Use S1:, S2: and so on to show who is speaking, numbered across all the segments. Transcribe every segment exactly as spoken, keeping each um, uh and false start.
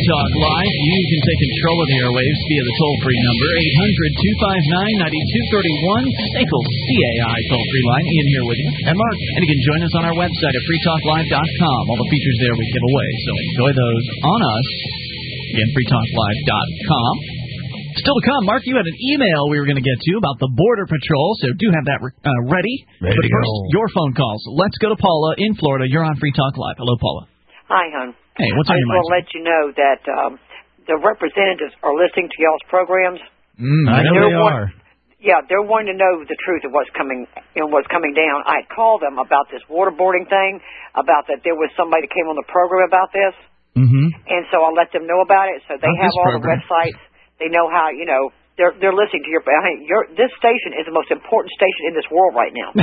S1: Talk Live. You can take control of the airwaves via the toll-free number, eight hundred two five nine nine two three one, S A C L C A I toll-free line. Ian here with you. And Mark. And you can join us on our website at free talk live dot com. All the features there we give away, so enjoy those on us. Again, free talk live dot com. Still to come, Mark, you had an email we were going to get to about the Border Patrol, so do have that uh, ready.
S2: Ready
S1: but
S2: to
S1: first,
S2: go.
S1: your phone calls. Let's go to Paula in Florida. You're on Free Talk Live. Hello, Paula.
S3: Hi, hon.
S1: Hey, what's on
S3: I
S1: your
S3: just
S1: mind?
S3: want to let you know that um, the representatives are listening to y'all's programs.
S2: Mm, I know
S3: they're
S2: they
S3: want-
S2: are.
S3: Yeah, they're wanting to know the truth of what's coming, you know, what's coming down. I had called them about this waterboarding thing, about that there was somebody that came on the program about this,
S2: Mm-hmm.
S3: and so I let them know about it. So they
S1: Not
S3: have
S1: this
S3: all
S1: program.
S3: the websites. They know how, you know, they're they're listening to your. I mean, your this station is the most important station in this world right now.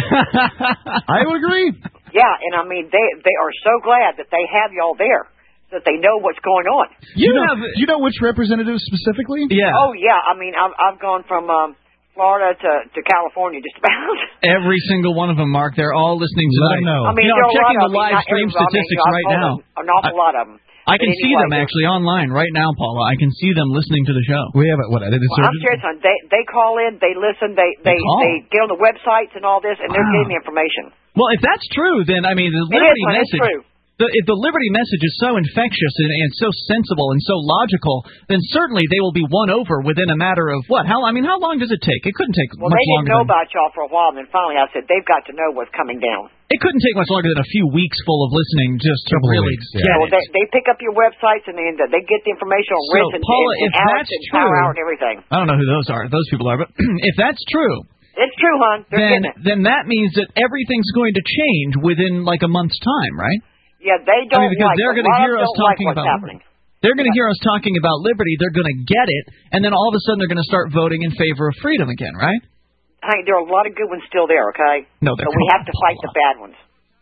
S2: I would agree.
S3: Yeah, and I mean they they are so glad that they have y'all there, so that they know what's going on.
S2: You,
S1: You
S2: know,
S1: have-
S2: you know which representative specifically?
S1: Yeah.
S3: Oh yeah, I mean I've I've gone from um, Florida to to California just about.
S1: Every single one of them, Mark. They're all listening
S2: Let
S1: tonight.
S2: them know.
S3: I mean,
S1: You know,
S3: there
S1: I'm
S3: are a
S1: checking
S3: lot
S1: the
S3: of them.
S1: live
S3: Not
S1: stream
S3: everybody. I mean,
S1: statistics
S3: I've
S1: right
S3: called
S1: now.
S3: them, an awful lot of them.
S1: I can
S3: But
S1: see
S3: anyway,
S1: them actually online right now, Paula. I can see them listening to the show.
S2: We have, what, an
S3: Well, I'm
S2: insurgent?
S3: serious, hon. They they call in, they listen, they they
S1: They call?
S3: they get on the websites and all this, and they're
S1: Wow.
S3: getting the information.
S1: Well, if that's true, then, I mean, the
S3: It is,
S1: Liberty
S3: hon. It's
S1: message...
S3: true.
S1: The, if the Liberty message is so infectious and, and so sensible and so logical, then certainly they will be won over within a matter of what? How? I mean, how long does it take? It couldn't take
S3: Well,
S1: much
S3: they didn't
S1: longer
S3: know
S1: than...
S3: about y'all for a while, and then finally I said they've got to know what's coming down.
S1: It couldn't take much longer than a few weeks full of listening just to
S2: Couple of
S1: really
S2: weeks,
S1: get
S2: yeah.
S3: Well,
S1: it.
S3: they they pick up your websites and then they get the information on
S1: So,
S3: Ritz and,
S1: Paula,
S3: and, and
S1: if
S3: Alex
S1: that's
S3: and Power
S1: true-
S3: Hour and everything.
S1: I don't know who those are, those people are, but if that's true,
S3: It's true, hon. They're
S1: then
S3: getting it.
S1: then that means that everything's going to change within like a month's time, right?
S3: Yeah, they don't
S1: I mean, because
S3: like
S1: they're
S3: going
S1: gonna
S3: to
S1: hear us talking
S3: like what's
S1: about
S3: happening.
S1: They're going to hear us talking about liberty. They're going to get it, and then all of a sudden they're going to start voting in favor of freedom again, right?
S3: Hey, there are a lot of good ones still there, okay?
S1: No, they're
S3: But we have to fight the bad ones.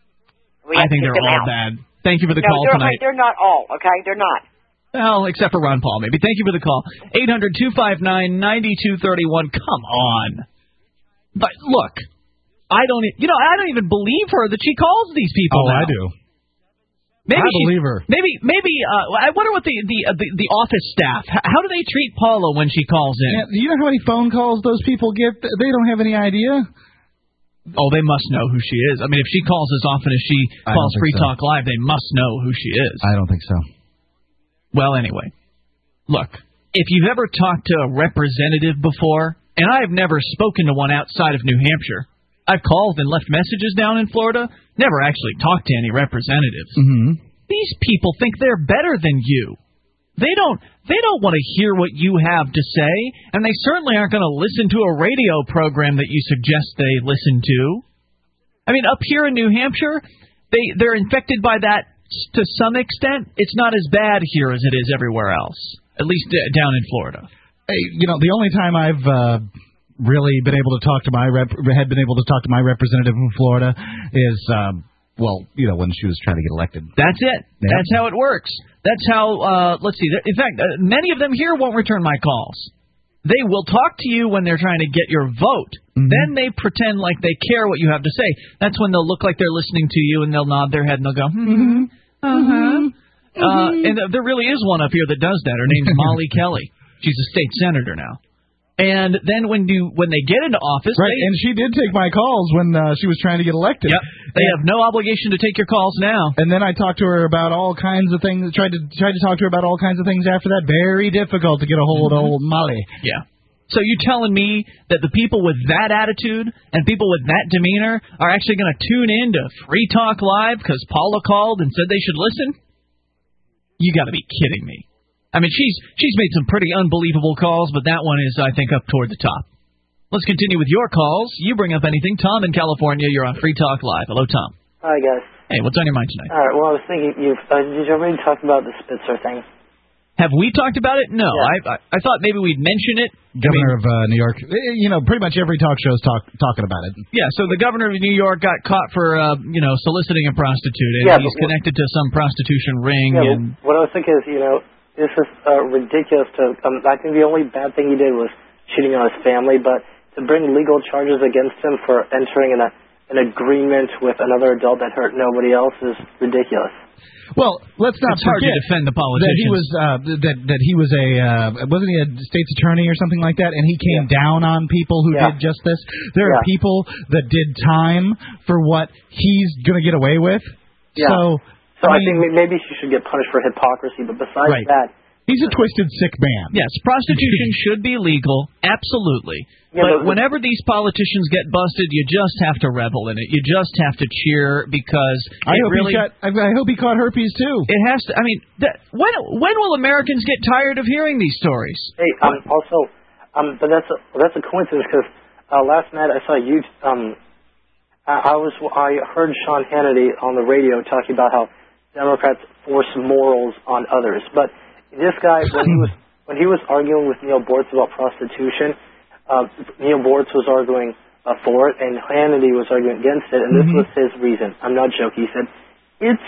S3: We
S1: I
S3: have
S1: think
S3: to
S1: they're
S3: get them
S1: all
S3: out.
S1: bad. Thank you for the
S3: No,
S1: call
S3: they're,
S1: tonight.
S3: they're not all, okay? They're not.
S1: Well, except for Ron Paul, maybe. Thank you for the call. eight hundred two five nine nine two three one. Come on. But look, I don't, e- you know, I don't even believe her that she calls these people.
S2: Oh,
S1: now.
S2: I do.
S1: Maybe
S2: I
S1: she's-
S2: believe her.
S1: Maybe, maybe. Uh, I wonder what the the, uh, the the office staff. h- How do they treat Paula when she calls in?
S2: Yeah, do you know how many phone calls those people get? They don't have any idea.
S1: Oh, they must know who she is. I mean, if she calls as often as she
S2: I
S1: calls
S2: don't think
S1: Free
S2: so.
S1: Talk Live, they must know who she is.
S2: I don't think so.
S1: Well, anyway, look, if you've ever talked to a representative before, and I have never spoken to one outside of New Hampshire, I've called and left messages down in Florida, never actually talked to any representatives.
S2: Mm-hmm.
S1: These people think they're better than you. They don't they don't want to hear what you have to say, and they certainly aren't going to listen to a radio program that you suggest they listen to. I mean, up here in New Hampshire, they they're infected by that to some extent. It's not as bad here as it is everywhere else, at least uh, down in Florida.
S2: Hey, you know, the only time I've uh, really been able to talk to my rep, had been able to talk to my representative from Florida is, um, well, you know, when she was trying to get elected.
S1: That's it.
S2: Yeah.
S1: That's how it works. That's how, uh, let's see. In fact, uh, many of them here won't return my calls. They will talk to you when they're trying to get your vote.
S2: Mm-hmm.
S1: Then they pretend like they care what you have to say. That's when they'll look like they're listening to you, and they'll nod their head, and they'll go, mm-hmm, uh-huh. Uh, and there really is one up here that does that. Her name's Molly Kelly. She's a state senator now. And then when you when they get into office,
S2: Right,
S1: they,
S2: and she did take my calls when uh, she was trying to get elected.
S1: yep, they have no obligation to take your calls now.
S2: And then I talked to her about all kinds of things. Tried to tried to talk to her about all kinds of things after that. Very difficult to get a hold of old Molly.
S1: Yeah. So you're telling me that the people with that attitude and people with that demeanor are actually going to tune in to Free Talk Live because Paula called and said they should listen? You got to be kidding me. I mean, she's she's made some pretty unbelievable calls, but that one is, I think, up toward the top. Let's continue with your calls. You bring up anything. Tom in California, you're on Free Talk Live. Hello, Tom.
S4: Hi, guys.
S1: Hey, what's on your mind tonight?
S4: All right, well, I was thinking, you've, uh, did you already talk about the Spitzer thing?
S1: Have we talked about it? No. I,
S4: Yeah.
S1: I I thought maybe we'd mention it.
S2: Governor of uh, New York. Eh, You know, pretty much every talk show's talk, talking about it.
S1: Yeah, so the governor of New York got caught for, uh, you know, soliciting a prostitute, and
S4: Yeah,
S1: he's
S4: but what-
S1: connected to some prostitution ring.
S4: Yeah,
S1: and
S4: but what I was thinking is, you know, this is uh, ridiculous to, um, I think the only bad thing he did was cheating on his family, but to bring legal charges against him for entering in a, an agreement with another adult that hurt nobody else is ridiculous.
S2: Well, let's not
S1: it's hard
S2: forget
S1: to defend the politicians.
S2: that he was uh, that that he was a uh, wasn't he a state's attorney or something like that, and he came yeah. down on people who
S4: yeah.
S2: did just this. There
S4: yeah.
S2: are people that did time for what he's going to get away with.
S4: Yeah.
S2: So,
S4: so
S2: I,
S4: I
S2: mean,
S4: think maybe she should get punished for hypocrisy. But besides
S2: right.
S4: that,
S2: he's a twisted, sick man.
S1: Yes, prostitution should be legal, absolutely.
S4: Yeah,
S1: but
S4: but
S1: whenever these politicians get busted, you just have to revel in it. You just have to cheer because
S2: I
S1: it
S2: hope
S1: really.
S2: He got, I hope he caught herpes too.
S1: It has to. I mean, that, when when will Americans get tired of hearing these stories?
S4: Hey, um, also, um, but that's a that's a coincidence because uh, last night I saw you. Um, I, I was I heard Sean Hannity on the radio talking about how Democrats force morals on others, but this guy when he was when he was arguing with Neil Bortz about prostitution. Uh, Neil Bortz was arguing uh, for it, and Hannity was arguing against it, and this mm-hmm. was his reason. I'm not joking. He said, it's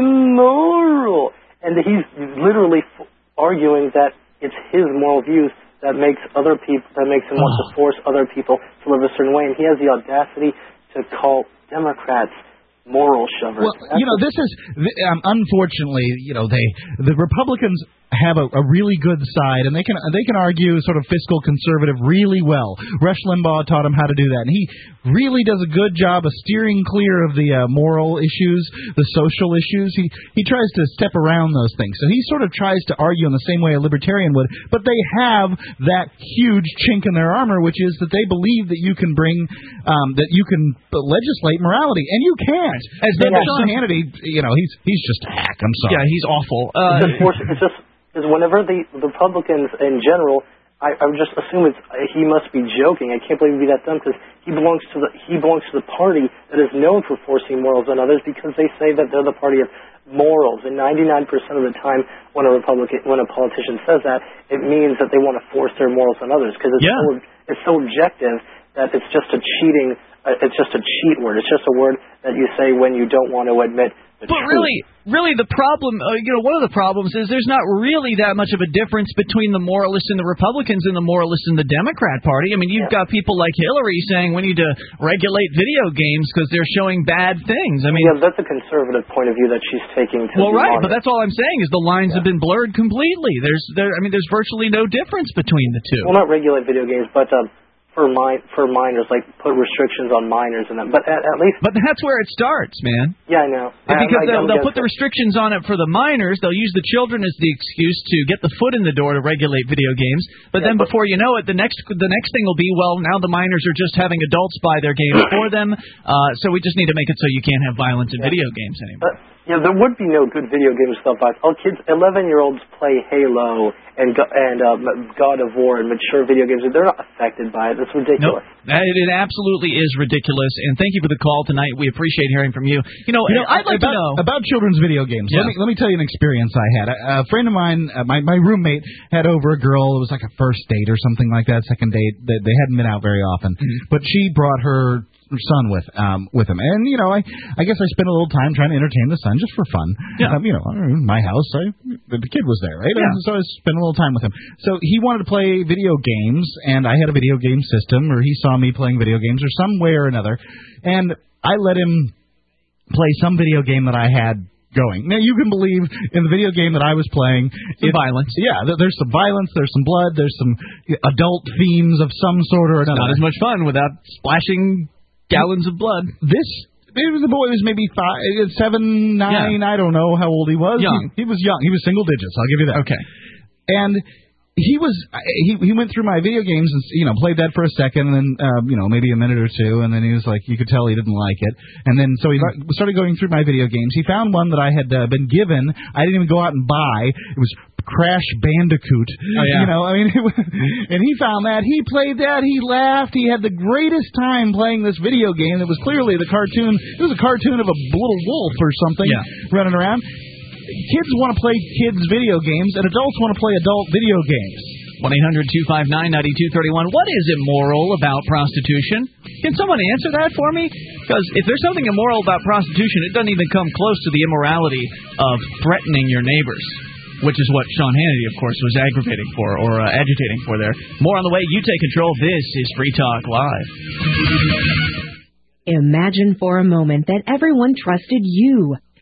S4: immoral. And he's literally f- arguing that it's his moral views that makes other people, that makes him oh. want to force other people to live a certain way. And he has the audacity to call Democrats moral shovers.
S2: Well, That's you know, this is, um, unfortunately, you know, they, the Republicans have a, a really good side, and they can they can argue sort of fiscal conservative really well. Rush Limbaugh taught him how to do that, and he really does a good job of steering clear of the uh, moral issues, the social issues. He he tries to step around those things. So he sort of tries to argue in the same way a libertarian would, but they have that huge chink in their armor, which is that they believe that you can bring, um, that you can legislate morality, and you can't. As
S4: yeah.
S2: Sean Hannity, you know, he's he's just a hack. I'm sorry.
S1: Yeah, he's awful.
S4: Uh, it's, just, it's just because whenever the, the Republicans in general, I, I would just assume it's he must be joking. I can't believe he'd be that dumb because he belongs to the he belongs to the party that is known for forcing morals on others because they say that they're the party of morals. And ninety-nine percent of the time, when a Republican, when a politician says that, it means that they want to force their morals on others because it's
S1: yeah.
S4: so, it's so objective that it's just a cheating. Uh, it's just a cheat word. It's just a word that you say when you don't want to admit the
S1: but
S4: truth.
S1: But really, really, the problem, uh, you know, one of the problems is there's not really that much of a difference between the moralists and the Republicans and the moralists and the Democrat Party. I mean, you've yeah. got people like Hillary saying we need to regulate video games because they're showing bad things. I mean,
S4: yeah, that's a conservative point of view that she's taking. To
S1: well, right,
S4: honest.
S1: but that's all I'm saying is the lines
S4: yeah.
S1: have been blurred completely. There's, there, I mean, there's virtually no difference between the two.
S4: Well, not regulate video games, but. Um, For mi- for minors, like put restrictions on minors and that, but at, at least.
S1: But that's where it starts, man.
S4: Yeah, I know.
S1: Because
S4: I, I,
S1: they'll, they'll put the restrictions on it for the minors. They'll use the children as the excuse to get the foot in the door to regulate video games. But
S4: yeah,
S1: then
S4: but
S1: before you know it, the next the next thing will be, well, now the minors are just having adults buy their games for them. Uh, so we just need to make it so you can't have violence in
S4: yeah.
S1: video games anymore.
S4: But, yeah, there would be no good video games without violence. Oh, kids, eleven-year-olds play Halo and and uh, God of War and mature video games. They're not affected by it. That's ridiculous.
S1: Nope. It absolutely is ridiculous. And thank you for the call tonight. We appreciate hearing from you. You know, you know I'd like
S2: about,
S1: to know
S2: about children's video games.
S1: Yeah.
S2: Let me let me tell you an experience I had. A, a friend of mine, uh, my my roommate, had over a girl. It was like a first date or something like that, second date. They, they hadn't been out very often, mm-hmm. but she brought her son with um with him, and you know I I guess I spent a little time trying to entertain the son just for fun.
S1: Yeah.
S2: Um, you know, my house, I, the kid was there, right?
S1: Yeah.
S2: And so I spent a little time with him. So he wanted to play video games, and I had a video game system, or he saw me playing video games, or some way or another, and I let him play some video game that I had going. Now, you can believe in the video game that I was playing,
S1: some
S2: it,
S1: violence.
S2: Yeah, there's some violence, there's some blood, there's some adult themes of some sort or another.
S1: It's not as much fun without splashing gallons of blood.
S2: This, maybe the boy was maybe five, seven, nine, yeah. I don't know how old he was.
S1: Young.
S2: He, he was young. He was single digits, I'll give you that.
S1: Okay.
S2: And he was, he he went through my video games and, you know, played that for a second, and then, um, you know, maybe a minute or two, and then he was like, you could tell he didn't like it. And then, so he started going through my video games. He found one that I had uh, been given. I didn't even go out and buy. It was Crash Bandicoot.
S1: Oh, yeah.
S2: You know, I mean, it was, and he found that. He played that. He laughed. He had the greatest time playing this video game. It was clearly the cartoon. It was a cartoon of a little wolf or something
S1: yeah.
S2: running around. Kids want to play kids' video games, and adults want to play adult video games.
S1: one eight hundred two five nine nine two three one. What is immoral about prostitution? Can someone answer that for me? Because if there's something immoral about prostitution, it doesn't even come close to the immorality of threatening your neighbors, which is what Sean Hannity, of course, was aggravating for or uh, agitating for there. More on the way. You take control. This is Free Talk Live.
S5: Imagine for a moment that everyone trusted you.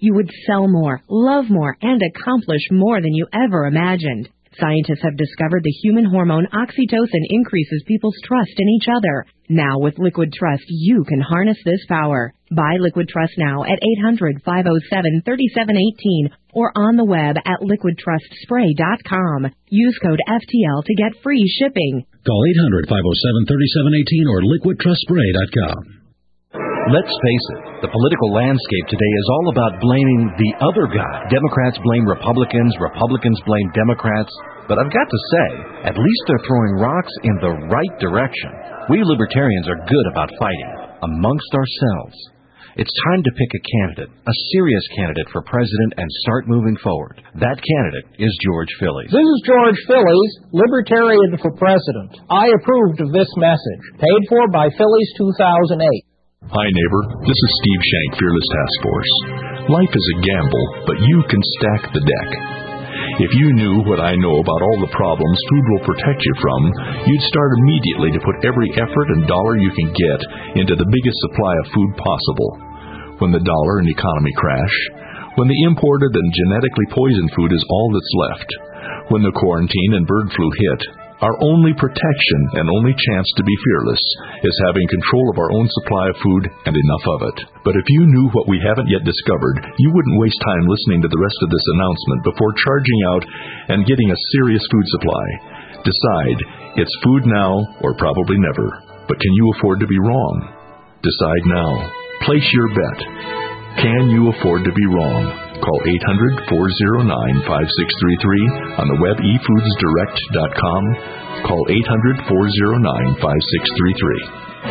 S5: you would sell more, love more, and accomplish more than you ever imagined. Scientists have discovered the human hormone oxytocin increases people's trust in each other. Now with Liquid Trust, you can harness this power. Buy Liquid Trust now at eight hundred, five oh seven, three seven one eight or on the web at liquid trust spray dot com. Use code F T L to get free shipping.
S6: Call eight hundred, five oh seven, three seven one eight or liquid trust spray dot com.
S7: Let's face it, the political landscape today is all about blaming the other guy. Democrats blame Republicans, Republicans blame Democrats. But I've got to say, at least they're throwing rocks in the right direction. We libertarians are good about fighting amongst ourselves. It's time to pick a candidate, a serious candidate for president, and start moving forward. That candidate is George Phillies.
S8: This is George Phillies, Libertarian for President. I approved of this message, paid for by Phillies two thousand eight.
S9: Hi, neighbor. This is Steve Shank, Fearless Task Force. Life is a gamble, but you can stack the deck. If you knew what I know about all the problems food will protect you from, you'd start immediately to put every effort and dollar you can get into the biggest supply of food possible. When the dollar and economy crash, when the imported and genetically poisoned food is all that's left, when the quarantine and bird flu hit, our only protection and only chance to be fearless is having control of our own supply of food and enough of it. But if you knew what we haven't yet discovered, you wouldn't waste time listening to the rest of this announcement before charging out and getting a serious food supply. Decide, it's food now or probably never. But can you afford to be wrong? Decide now. Place your bet. Can you afford to be wrong? Call eight hundred, four oh nine, five six three three on the web e foods direct dot com. Call eight hundred, four oh nine, five six three three.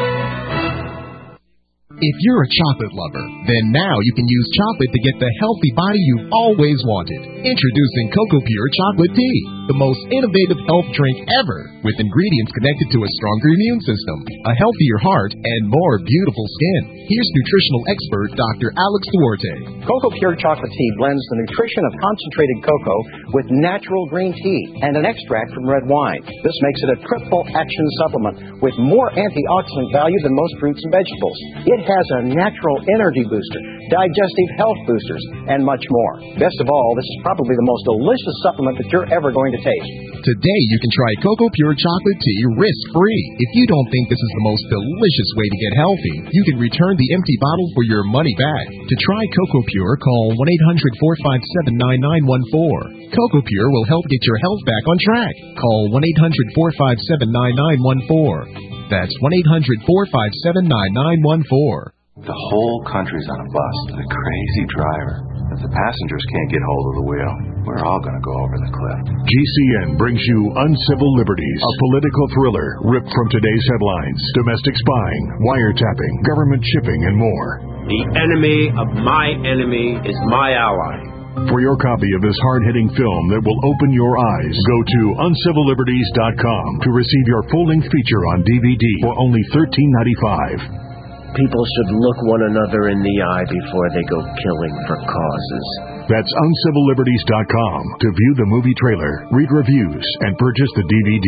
S10: If you're a chocolate lover, then now you can use chocolate to get the healthy body you've always wanted. Introducing Cocoa Pure Chocolate Tea, the most innovative health drink ever, with ingredients connected to a stronger immune system, a healthier heart, and more beautiful skin. Here's nutritional expert Doctor Alex Duarte.
S11: Cocoa Pure Chocolate Tea blends the nutrition of concentrated cocoa with natural green tea and an extract from red wine. This makes it a triple action supplement with more antioxidant value than most fruits and vegetables. It has a natural energy booster, digestive health boosters, and much more. Best of all, this is probably the most delicious supplement that you're ever going to taste.
S10: Today you can try Cocoa Pure Chocolate Tea risk-free. If you don't think this is the most delicious way to get healthy, you can return the empty bottle for your money back. To try Cocoa Pure, call one eight hundred, four five seven, nine nine one four. Cocoa Pure will help get your health back on track. Call one eight hundred, four five seven, nine nine one four. That's one eight hundred, four five seven, nine nine one four.
S12: The whole country's on a bus with a crazy driver. If the passengers can't get hold of the wheel, we're all going to go over the cliff.
S13: G C N brings you Uncivil Liberties, a political thriller ripped from today's headlines. Domestic spying, wiretapping, government shipping, and more.
S14: The enemy of my enemy is my ally.
S13: For your copy of this hard-hitting film that will open your eyes, go to uncivil liberties dot com to receive your full-length feature on D V D for only thirteen ninety-five.
S15: People should look one another in the eye before they go killing for causes.
S13: That's uncivil liberties dot com to view the movie trailer, read reviews, and purchase the D V D.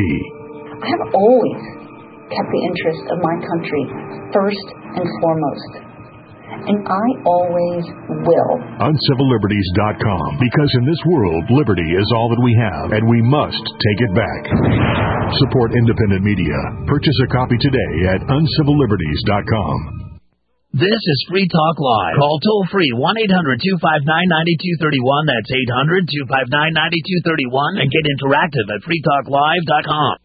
S16: I have always kept the interest of my country first and foremost. And I always will.
S13: uncivil liberties dot com. Because in this world, liberty is all that we have, and we must take it back. Support independent media. Purchase a copy today at uncivil liberties dot com.
S1: This is Free Talk Live. Call toll-free one eight hundred, two five nine, nine two three one. That's eight hundred, two five nine, nine two three one. And get interactive at free talk live dot com.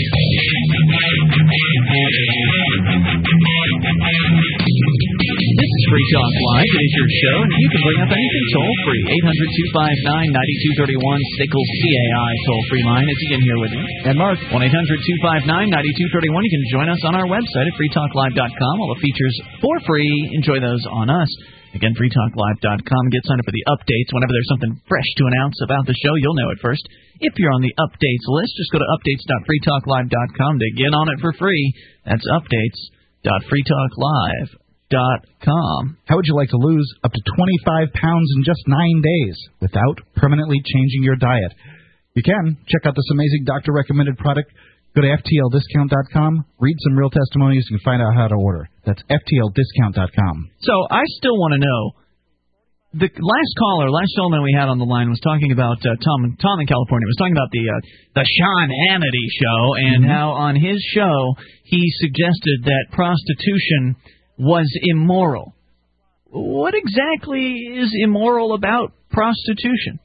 S1: This is Free Talk Live. It is your show, and you can bring up anything toll-free. eight hundred, two five nine, nine two three one. S I C K L C A I toll-free line. It's Ian here with you. And Mark. one eight hundred, two five nine, nine two three one. You can join us on our website at free talk live dot com. All the features for free. Enjoy those on us. Again, free talk live dot com. Get signed up for the updates. Whenever there's something fresh to announce about the show, you'll know it first. If you're on the updates list, just go to updates dot free talk live dot com to get on it for free. That's updates dot free talk live dot com.
S2: How would you like to lose up to twenty-five pounds in just nine days without permanently changing your diet? You can. Check out this amazing doctor-recommended product. Go to F T L discount dot com, read some real testimonies, and find out how to order. That's F T L discount dot com.
S1: So I still want to know, the last caller, last gentleman we had on the line was talking about uh, Tom. Tom in California was talking about the uh, the Sean Hannity show and mm-hmm. how on his show he suggested that prostitution was immoral. What exactly is immoral about prostitution?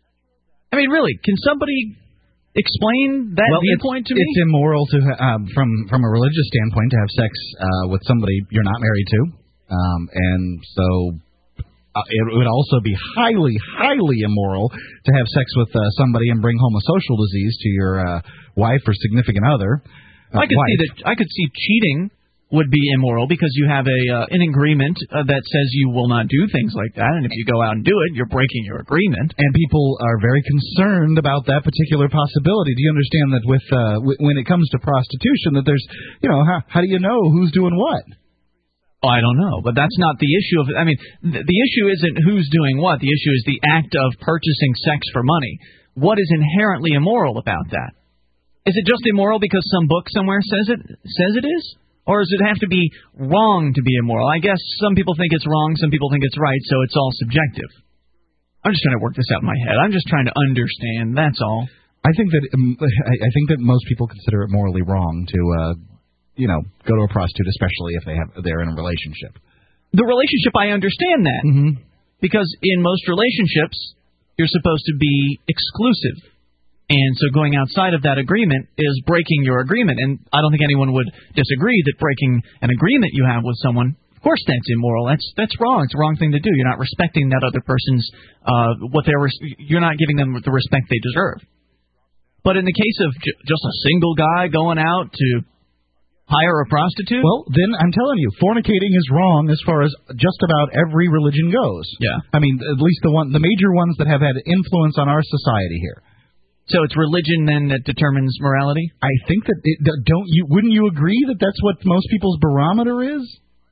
S1: I mean, really, can somebody explain that
S2: well,
S1: viewpoint
S2: it's,
S1: to me?
S2: It's immoral to uh, from from a religious standpoint to have sex uh, with somebody you're not married to, um, and so. Uh, it would also be highly, highly immoral to have sex with uh, somebody and bring home a social disease to your uh, wife or significant other. Uh,
S1: I could
S2: wife.
S1: see that. I could see cheating would be immoral because you have a uh, an agreement uh, that says you will not do things like that, and if you go out and do it, you're breaking your agreement.
S2: And people are very concerned about that particular possibility. Do you understand that with uh, w- when it comes to prostitution, that there's, you know, how, how do you know who's doing what?
S1: Oh, I don't know, but that's not the issue of it. I mean, th- the issue isn't who's doing what. The issue is the act of purchasing sex for money. What is inherently immoral about that? Is it just immoral because some book somewhere says it says it is? Or does it have to be wrong to be immoral? I guess some people think it's wrong, some people think it's right, so it's all subjective. I'm just trying to work this out in my head. I'm just trying to understand, that's all.
S2: I think that um, I think that most people consider it morally wrong to uh you know, go to a prostitute, especially if they have they're in a relationship.
S1: The relationship, I understand that.
S2: Mm-hmm.
S1: Because in most relationships, you're supposed to be exclusive. And so going outside of that agreement is breaking your agreement. And I don't think anyone would disagree that breaking an agreement you have with someone, of course that's immoral. That's that's wrong. It's a wrong thing to do. You're not respecting that other person's, uh, what they're, you're not giving them the respect they deserve. But in the case of j- just a single guy going out to hire a prostitute?
S2: Well, then I'm telling you, fornicating is wrong as far as just about every religion goes.
S1: Yeah.
S2: I mean, at least the one, the major ones that have had influence on our society here.
S1: So it's religion then that determines morality?
S2: I think that it, don't you wouldn't you agree that that's what most people's barometer is?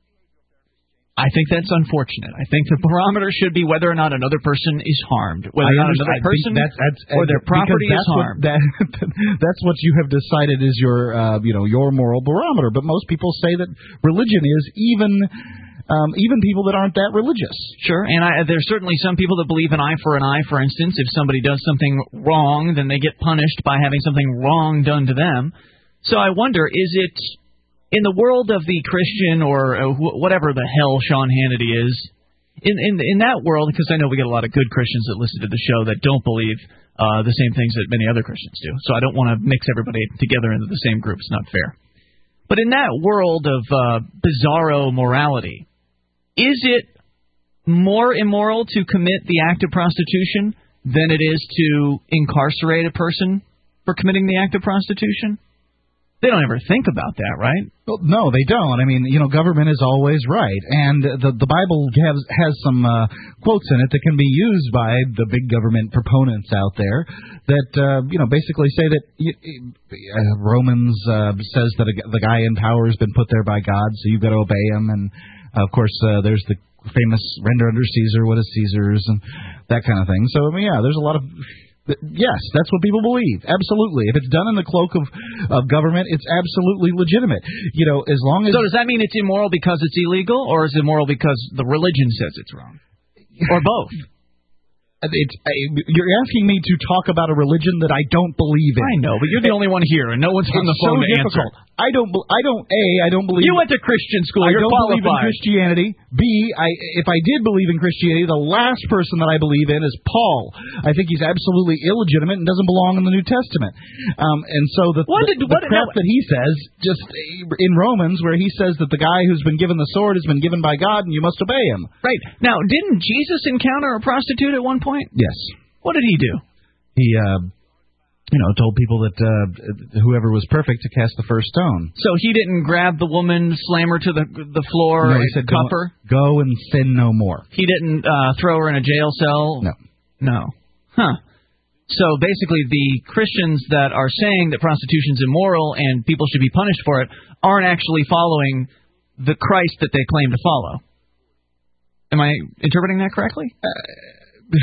S1: I think that's unfortunate. I think the barometer should be whether or not another person is harmed, whether or not another person
S2: that's, that's,
S1: or their property is harmed.
S2: What, that, that's what you have decided is your, uh, you know, your moral barometer. But most people say that religion is even, um, even people that aren't that religious.
S1: Sure, and I, there's certainly some people that believe an eye for an eye. For instance, if somebody does something wrong, then they get punished by having something wrong done to them. So I wonder, is it in the world of the Christian or uh, wh- whatever the hell Sean Hannity is, in, in in that world, because I know we get a lot of good Christians that listen to the show that don't believe uh, the same things that many other Christians do. So I don't want to mix everybody together into the same group. It's not fair. But in that world of uh, bizarro morality, is it more immoral to commit the act of prostitution than it is to incarcerate a person for committing the act of prostitution? They don't ever think about that, right?
S2: Well, no, they don't. I mean, you know, government is always right, and the the Bible has has some uh, quotes in it that can be used by the big government proponents out there that uh, you know basically say that uh, Romans uh, says that a, the guy in power has been put there by God, so you've got to obey him, and uh, of course uh, there's the famous render unto Caesar what is Caesar's and that kind of thing. So I mean, yeah, there's a lot of yes, that's what people believe. Absolutely. If it's done in the cloak of, of government, it's absolutely legitimate. You know, as long as...
S1: So does that mean it's immoral because it's illegal, or is it immoral because the religion says it's wrong? Or both?
S2: It's, you're asking me to talk about a religion that I don't believe in.
S1: I know, but you're the only one here, and no one's on the
S2: It's
S1: phone
S2: so
S1: to answer.
S2: difficult. I don't. I don't. A. I don't believe.
S1: You went to Christian school.
S2: I
S1: You're
S2: don't
S1: qualified.
S2: believe in Christianity. B. I. If I did believe in Christianity, the last person that I believe in is Paul. I think he's absolutely illegitimate and doesn't belong in the New Testament. Um, and so the,
S1: what
S2: the,
S1: did,
S2: the
S1: what,
S2: crap that he says, just in Romans, where he says that the guy who's been given the sword has been given by God, and you must obey him.
S1: Right. Now, didn't Jesus encounter a prostitute at one point?
S2: Yes.
S1: What did he do?
S2: He, uh, you know, told people that uh, whoever was perfect to cast the first stone.
S1: So he didn't grab the woman, slam her to the the floor,
S2: no,
S1: and
S2: he said,
S1: cuff
S2: go,
S1: her?
S2: Go and sin no more.
S1: He didn't uh, throw her in a jail cell?
S2: No.
S1: No. Huh. So basically the Christians that are saying that prostitution is immoral and people should be punished for it aren't actually following the Christ that they claim to follow. Am I interpreting that correctly?
S2: Uh,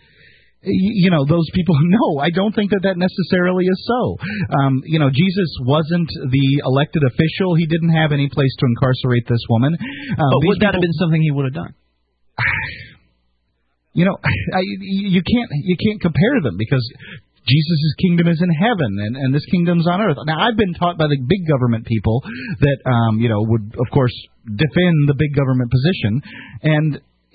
S2: You know, those people, no, I don't think that that necessarily is so. Um, you know, Jesus wasn't the elected official. He didn't have any place to incarcerate this woman. Um,
S1: but would that people, have been something he would have done?
S2: you know, I, you can't you can't compare them because Jesus' kingdom is in heaven, and, and this kingdom's on earth. Now, I've been taught by the big government people that, um, you know, would, of course, defend the big government position, and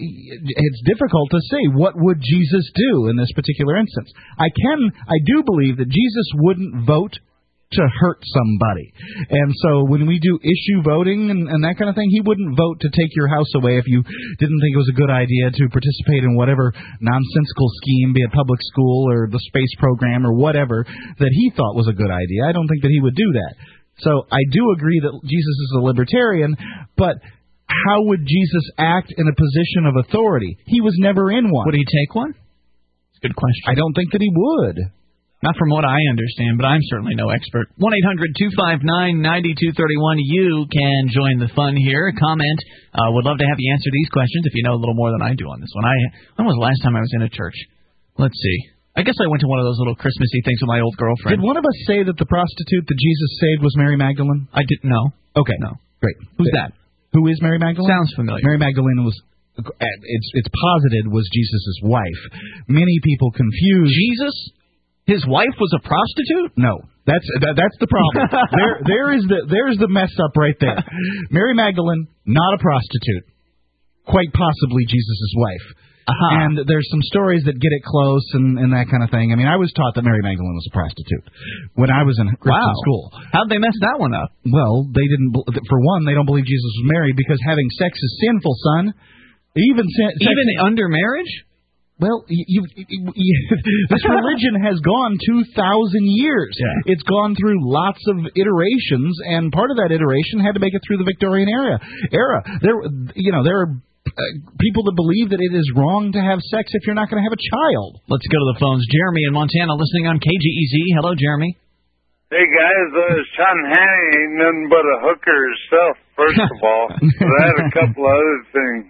S2: it's difficult to say what would Jesus do in this particular instance. I can, I do believe that Jesus wouldn't vote to hurt somebody. And so when we do issue voting and, and that kind of thing, he wouldn't vote to take your house away if you didn't think it was a good idea to participate in whatever nonsensical scheme, be it public school or the space program or whatever, that he thought was a good idea. I don't think that he would do that. So I do agree that Jesus is a libertarian, but how would Jesus act in a position of authority? He was never in one.
S1: Would he take one? It's a good question.
S2: I don't think that he would.
S1: Not from what I understand, but I'm certainly no expert. one eight hundred two five nine nine two three one. You can join the fun here. Comment. Uh, would love to have you answer these questions if you know a little more than I do on this one. I When was the last time I was in a church? Let's see. I guess I went to one of those little Christmassy things with my old girlfriend.
S2: Did one of us say that the prostitute that Jesus saved was Mary Magdalene?
S1: I didn't know.
S2: Okay.
S1: No.
S2: Great.
S1: Who's that?
S2: Who is Mary Magdalene?
S1: Sounds familiar.
S2: Mary Magdalene was, it's it's posited, was Jesus' wife. Many people confuse.
S1: Jesus? His wife was a prostitute?
S2: No, that's that, that's the problem. there there is the there's the mess up right there. Mary Magdalene, not a prostitute, quite possibly Jesus' wife. Uh-huh. And there's some stories that get it close and, and that kind of thing. I mean, I was taught that Mary Magdalene was a prostitute when I was in Christian
S1: wow.
S2: school.
S1: How'd they mess that one up?
S2: Well, they didn't. For one, they don't believe Jesus was married because having sex is sinful, son. Even sex,
S1: even under marriage.
S2: Well, you, you, you, this religion has gone two thousand years.
S1: Yeah.
S2: It's gone through lots of iterations, and part of that iteration had to make it through the Victorian era. Era there, you know, there are uh, people that believe that it is wrong to have sex if you're not going to have a child.
S1: Let's go to the phones. Jeremy in Montana, listening on K G E Z. Hello, Jeremy.
S17: Hey guys, uh, Sean Hannity ain't nothing but a hooker himself. First of all, but I had a couple of other things.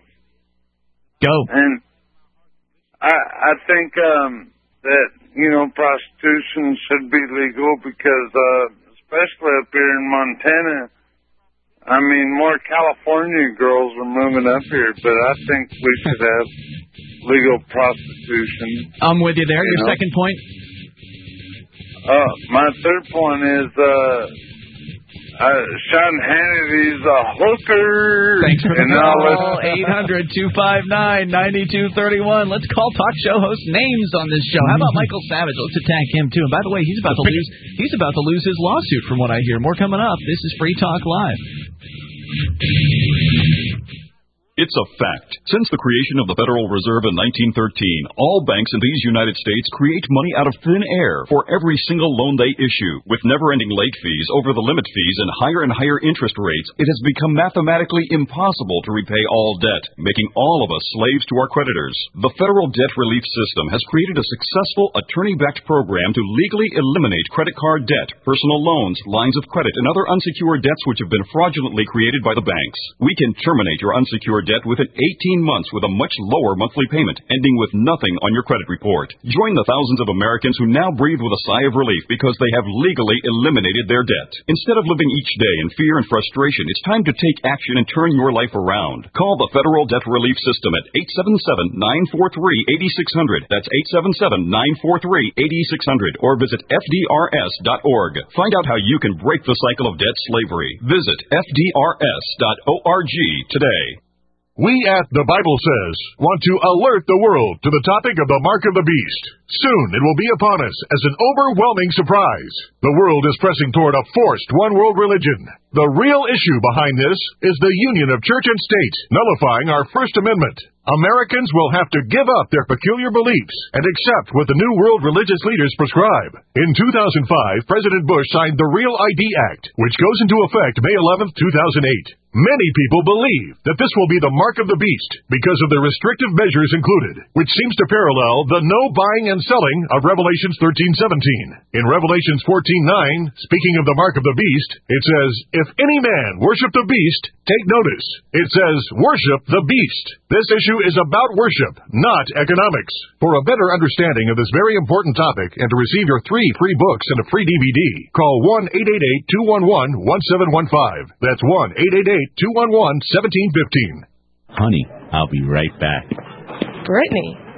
S1: Go.
S17: And I, I think um, that, you know, prostitution should be legal because, uh, especially up here in Montana, I mean, more California girls are moving up here, but I think we should have legal prostitution.
S1: I'm with you there.
S17: You
S1: Your
S17: know?
S1: second point?
S17: Uh, my third point is, uh, Uh, Sean Hannity's a hooker.
S1: Thanks for the
S17: and
S1: call. eight hundred two five nine nine two three one. Let's call talk show host names on this show. How about Michael Savage? Let's attack him, too. And by the way, he's about to lose He's about to lose his lawsuit from what I hear. More coming up. This is Free Talk Live.
S18: It's a fact. Since the creation of the Federal Reserve in nineteen thirteen, all banks in these United States create money out of thin air for every single loan they issue. With never-ending late fees, over-the-limit fees, and higher and higher interest rates, it has become mathematically impossible to repay all debt, making all of us slaves to our creditors. The Federal Debt Relief System has created a successful attorney-backed program to legally eliminate credit card debt, personal loans, lines of credit, and other unsecured debts which have been fraudulently created by the banks. We can terminate your unsecured debt within eighteen months with a much lower monthly payment, ending with nothing on your credit report. Join the thousands of Americans who now breathe with a sigh of relief because they have legally eliminated their debt. Instead of living each day in fear and frustration, it's time to take action and turn your life around. Call the Federal Debt Relief System at eight seven seven nine four three eight six zero zero. That's eight seven seven nine four three eight six zero zero. Or visit F D R S dot org. Find out how you can break the cycle of debt slavery. Visit F D R S dot org today.
S13: We at The Bible Says want to alert the world to the topic of the mark of the beast. Soon it will be upon us as an overwhelming surprise. The world is pressing toward a forced one-world religion. The real issue behind this is the union of church and state, nullifying our First Amendment. Americans will have to give up their peculiar beliefs and accept what the New World religious leaders prescribe. In two thousand five, President Bush signed the Real I D Act, which goes into effect May eleventh, two thousand eight. Many people believe that this will be the mark of the beast because of the restrictive measures included, which seems to parallel the no buying and selling of Revelations thirteen seventeen. In Revelations fourteen nine, speaking of the mark of the beast, it says, "If any man worship the beast, take notice." It says, "Worship the beast." This issue is about worship, not economics. For a better understanding of this very important topic and to receive your three free books and a free D V D, call one eight eight eight two one one one seven one five. That's one eight eight eight two one one one seven one five.
S19: Honey, I'll be right back.
S20: Brittany,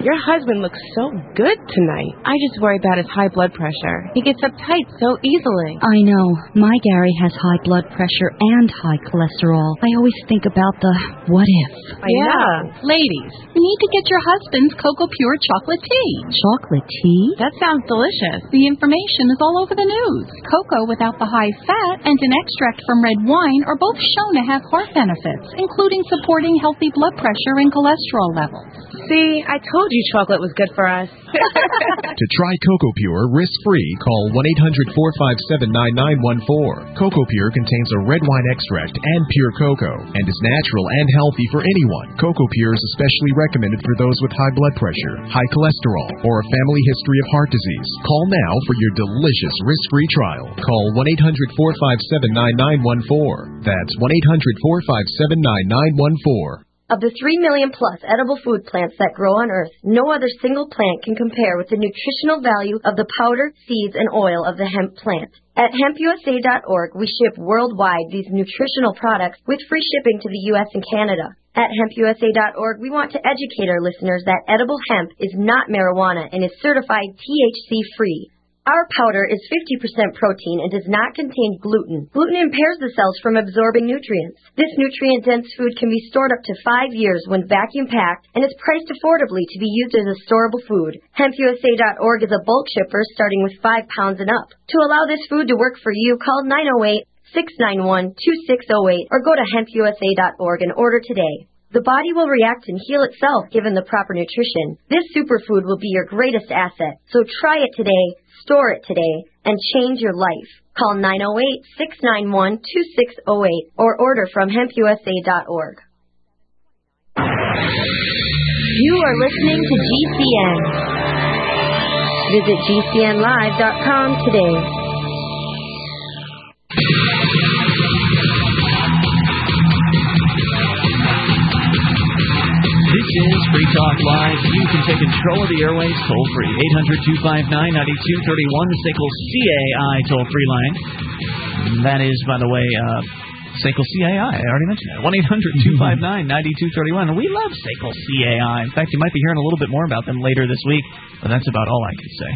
S19: Your husband looks so good tonight. I just worry about his high blood pressure. He gets uptight so easily.
S20: I know. My Gary has high blood pressure and high cholesterol. I always think about the what if.
S19: I yeah. know.
S21: Ladies, you need to get your husband's Cocoa Pure chocolate tea.
S20: Chocolate tea?
S21: That sounds delicious. The information is all over the news. Cocoa without the high fat and an extract from red wine are both shown to have heart benefits, including supporting healthy blood pressure and cholesterol levels.
S19: See, I told you chocolate was good for us.
S10: To try Cocoa Pure risk-free, call one eight hundred, four five seven, nine nine one four. Cocoa Pure contains a red wine extract and pure cocoa and is natural and healthy for anyone. Cocoa Pure is especially recommended for those with high blood pressure, high cholesterol, or a family history of heart disease. Call now for your delicious risk-free trial. Call one eight hundred, four five seven, nine nine one four. That's one eight hundred, four five seven, nine nine one four.
S22: Of the three million plus edible food plants that grow on Earth, no other single plant can compare with the nutritional value of the powder, seeds, and oil of the hemp plant. At hemp U S A dot org, we ship worldwide these nutritional products with free shipping to the U S and Canada. At hemp U S A dot org, we want to educate our listeners that edible hemp is not marijuana and is certified T H C-free. Our powder is fifty percent protein and does not contain gluten. Gluten impairs the cells from absorbing nutrients. This nutrient-dense food can be stored up to five years when vacuum-packed and is priced affordably to be used as a storable food. hemp U S A dot org is a bulk shipper starting with five pounds and up. To allow this food to work for you, call nine oh eight, six nine one, two six oh eight or go to hemp U S A dot org and order today. The body will react and heal itself given the proper nutrition. This superfood will be your greatest asset. So try it today, store it today, and change your life. Call nine oh eight, six nine one, two six oh eight or order from hemp U S A dot org. You are listening to G C N. Visit G C N live dot com today.
S1: This is Free Talk Live. You can take control of the airwaves toll-free. eight hundred, two five nine, nine two three one, the S A C L C A I toll-free line. That is, by the way, uh, S A C L C A I. I already mentioned that. one eight hundred, two five nine, nine two three one. We love S A C L C A I. In fact, you might be hearing a little bit more about them later this week, but that's about all I can say.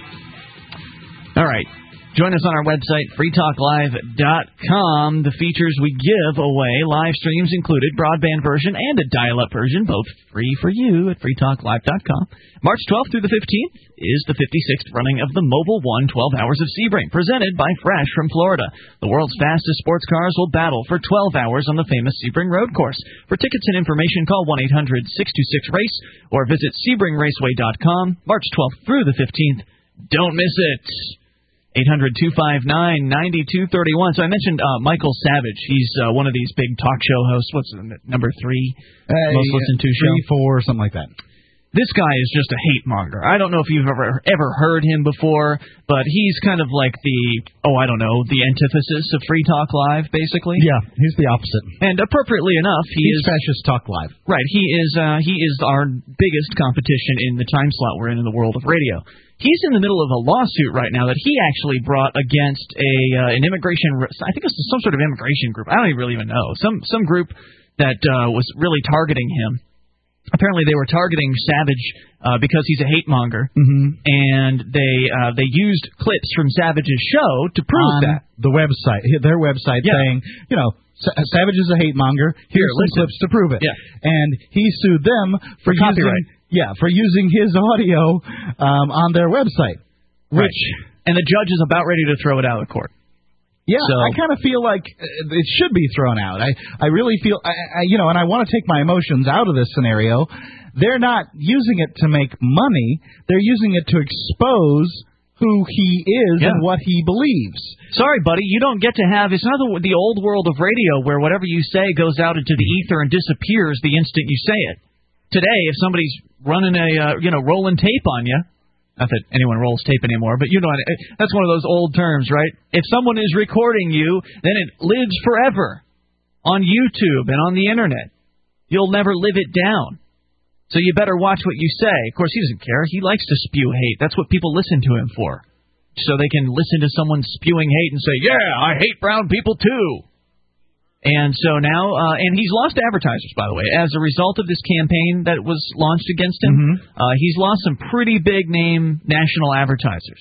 S1: All right. Join us on our website, free talk live dot com. The features we give away, live streams included, broadband version and a dial-up version, both free for you at free talk live dot com. March twelfth through the fifteenth is the fifty-sixth running of the Mobile One twelve Hours of Sebring, presented by Fresh from Florida. The world's fastest sports cars will battle for twelve hours on the famous Sebring Road Course. For tickets and information, call one eight hundred, six two six, race or visit sebring raceway dot com. March twelfth through the fifteenth. Don't miss it. eight hundred, two five nine, nine two three one. So I mentioned uh, Michael Savage. He's uh, one of these big talk show hosts. What's the number three
S2: uh,
S1: most listened to show?
S2: Three, four, something like that.
S1: This guy is just a hate monger. I don't know if you've ever ever heard him before, but he's kind of like the, oh, I don't know, the antithesis of Free Talk Live, basically.
S2: Yeah, he's the opposite.
S1: And appropriately enough, he
S2: he's
S1: is
S2: Fascist Talk Live.
S1: Right. He is uh, he is our biggest competition in the time slot we're in in the world of radio. He's in the middle of a lawsuit right now that he actually brought against a uh, an immigration. I think it was some sort of immigration group. I don't even really even know some some group that uh, was really targeting him. Apparently, they were targeting Savage uh, because he's a hate monger,
S2: mm-hmm.
S1: and they uh, they used clips from Savage's show to prove
S2: On
S1: that.
S2: The website, their website,
S1: yeah.
S2: saying, you know, Savage is a hate monger. Here's
S1: Here,
S2: some
S1: listen.
S2: clips to prove it.
S1: Yeah.
S2: And he sued them for,
S1: For copyright.
S2: using, yeah, for using his audio um, on their website. Which,
S1: right. And the judge is about ready to throw it out of court.
S2: Yeah,
S1: so,
S2: I kind of feel like it should be thrown out. I, I really feel, I, I, you know, and I want to take my emotions out of this scenario. They're not using it to make money. They're using it to expose who he is
S1: yeah.
S2: and what he believes.
S1: Sorry, buddy, you don't get to have, it's not the, the old world of radio where whatever you say goes out into the ether and disappears the instant you say it. Today, if somebody's running a, uh, you know, rolling tape on you, not that anyone rolls tape anymore, but you know, that's one of those old terms, right? If someone is recording you, then it lives forever on YouTube and on the Internet. You'll never live it down. So you better watch what you say. Of course, he doesn't care. He likes to spew hate. That's what people listen to him for. So they can listen to someone spewing hate and say, yeah, I hate brown people too. And so now, uh, and he's lost advertisers, by the way, as a result of this campaign that was launched against him.
S2: Mm-hmm.
S1: Uh, he's lost some pretty big name national advertisers.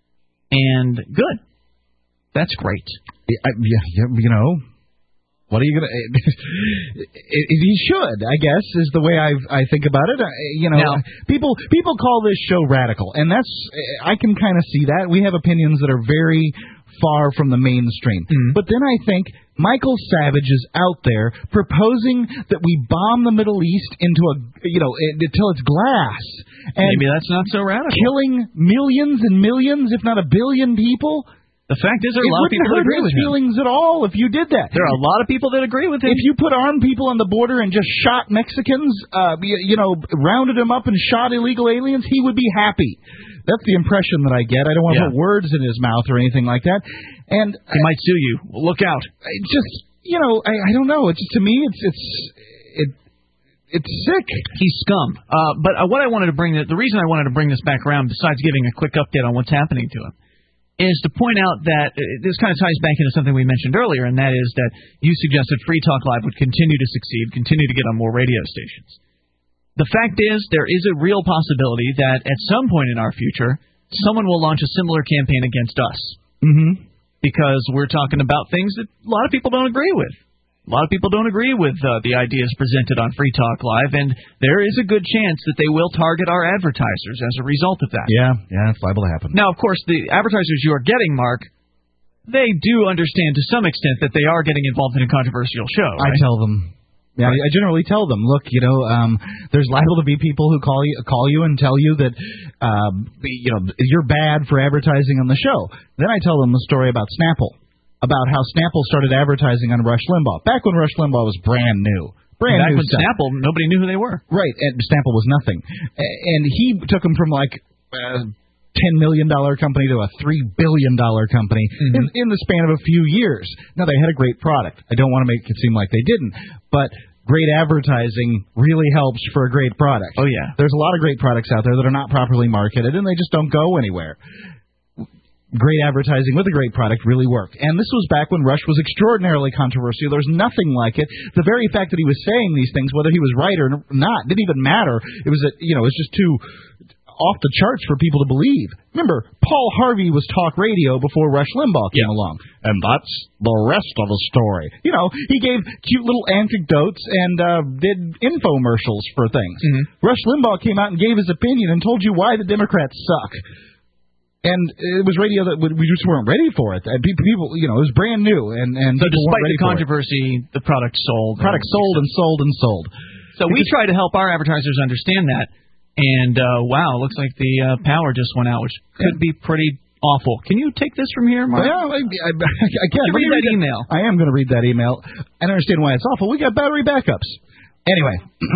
S1: And good. That's great.
S2: Yeah, yeah, you know, what are you going to... He should, I guess, is the way I I think about it. You know, now, people people call this show radical, and that's... I can kind of see that. We have opinions that are very far from the mainstream.
S1: Mm-hmm.
S2: But then I think Michael Savage is out there proposing that we bomb the Middle East into a, you know, until it's glass. And
S1: maybe that's not so radical.
S2: Killing millions and millions, if not a billion people...
S1: The fact is, there are a lot of people that agree with him.
S2: It wouldn't hurt his feelings at all if you did that.
S1: There are a lot of people that agree with him.
S2: If you put armed people on the border and just shot Mexicans, uh, you, you know, rounded them up and shot illegal aliens, he would be happy. That's the impression that I get. I don't want to
S1: yeah.
S2: put words in his mouth or anything like that. And
S1: he I, might sue you. Look out.
S2: It just, you know, I, I don't know. It's just, to me, it's it's it. It's sick.
S1: He's scum. Uh, but uh, what I wanted to bring, the, the reason I wanted to bring this back around, besides giving a quick update on what's happening to him, is to point out that uh, this kind of ties back into something we mentioned earlier, and that is that you suggested Free Talk Live would continue to succeed, continue to get on more radio stations. The fact is, there is a real possibility that at some point in our future, someone will launch a similar campaign against us.
S2: Mm-hmm.
S1: Because we're talking about things that a lot of people don't agree with. A lot of people don't agree with uh, the ideas presented on Free Talk Live, and there is a good chance that they will target our advertisers as a result of that.
S2: Yeah, yeah, it's liable to happen.
S1: Now, of course, the advertisers you are getting, Mark, they do understand to some extent that they are getting involved in a controversial show. Right?
S2: I tell them. Yeah, I generally tell them, look, you know, um, there's liable to be people who call you, call you and tell you that, um, you know, you're bad for advertising on the show. Then I tell them the story about Snapple. About how Snapple started advertising on Rush Limbaugh. Back when Rush Limbaugh was brand new. Brand
S1: Back
S2: new
S1: when
S2: stuff.
S1: Snapple, nobody knew who they were.
S2: Right, and Snapple was nothing. And he took them from like a ten million dollars company to a three billion dollars company mm-hmm. in, in the span of a few years. Now, they had a great product. I don't want to make it seem like they didn't. But great advertising really helps for a great product.
S1: Oh, yeah.
S2: There's a lot of great products out there that are not properly marketed, and they just don't go anywhere. Great advertising with a great product really worked. And this was back when Rush was extraordinarily controversial. There was nothing like it. The very fact that he was saying these things, whether he was right or not, didn't even matter. It was, a, you know, it was just too off the charts for people to believe. Remember, Paul Harvey was talk radio before Rush Limbaugh came yeah. along. And that's the rest of the story. You know, he gave cute little anecdotes and uh, did infomercials for things.
S1: Mm-hmm.
S2: Rush Limbaugh came out and gave his opinion and told you why the Democrats suck. And it was radio that we just weren't ready for it. People, you know, it was brand new, and and
S1: so
S2: people
S1: despite
S2: weren't ready
S1: the controversy, the product sold.
S2: Product sold and sold and sold.
S1: So because we try to help our advertisers understand that. And uh, wow, looks like the uh, power just went out, which could yeah. be pretty awful. Can you take this from here, Mark?
S2: Well, I, I, I can.
S1: Read that
S2: read
S1: email.
S2: I am going to read that email. I don't understand why it's awful. We got battery backups. Anyway,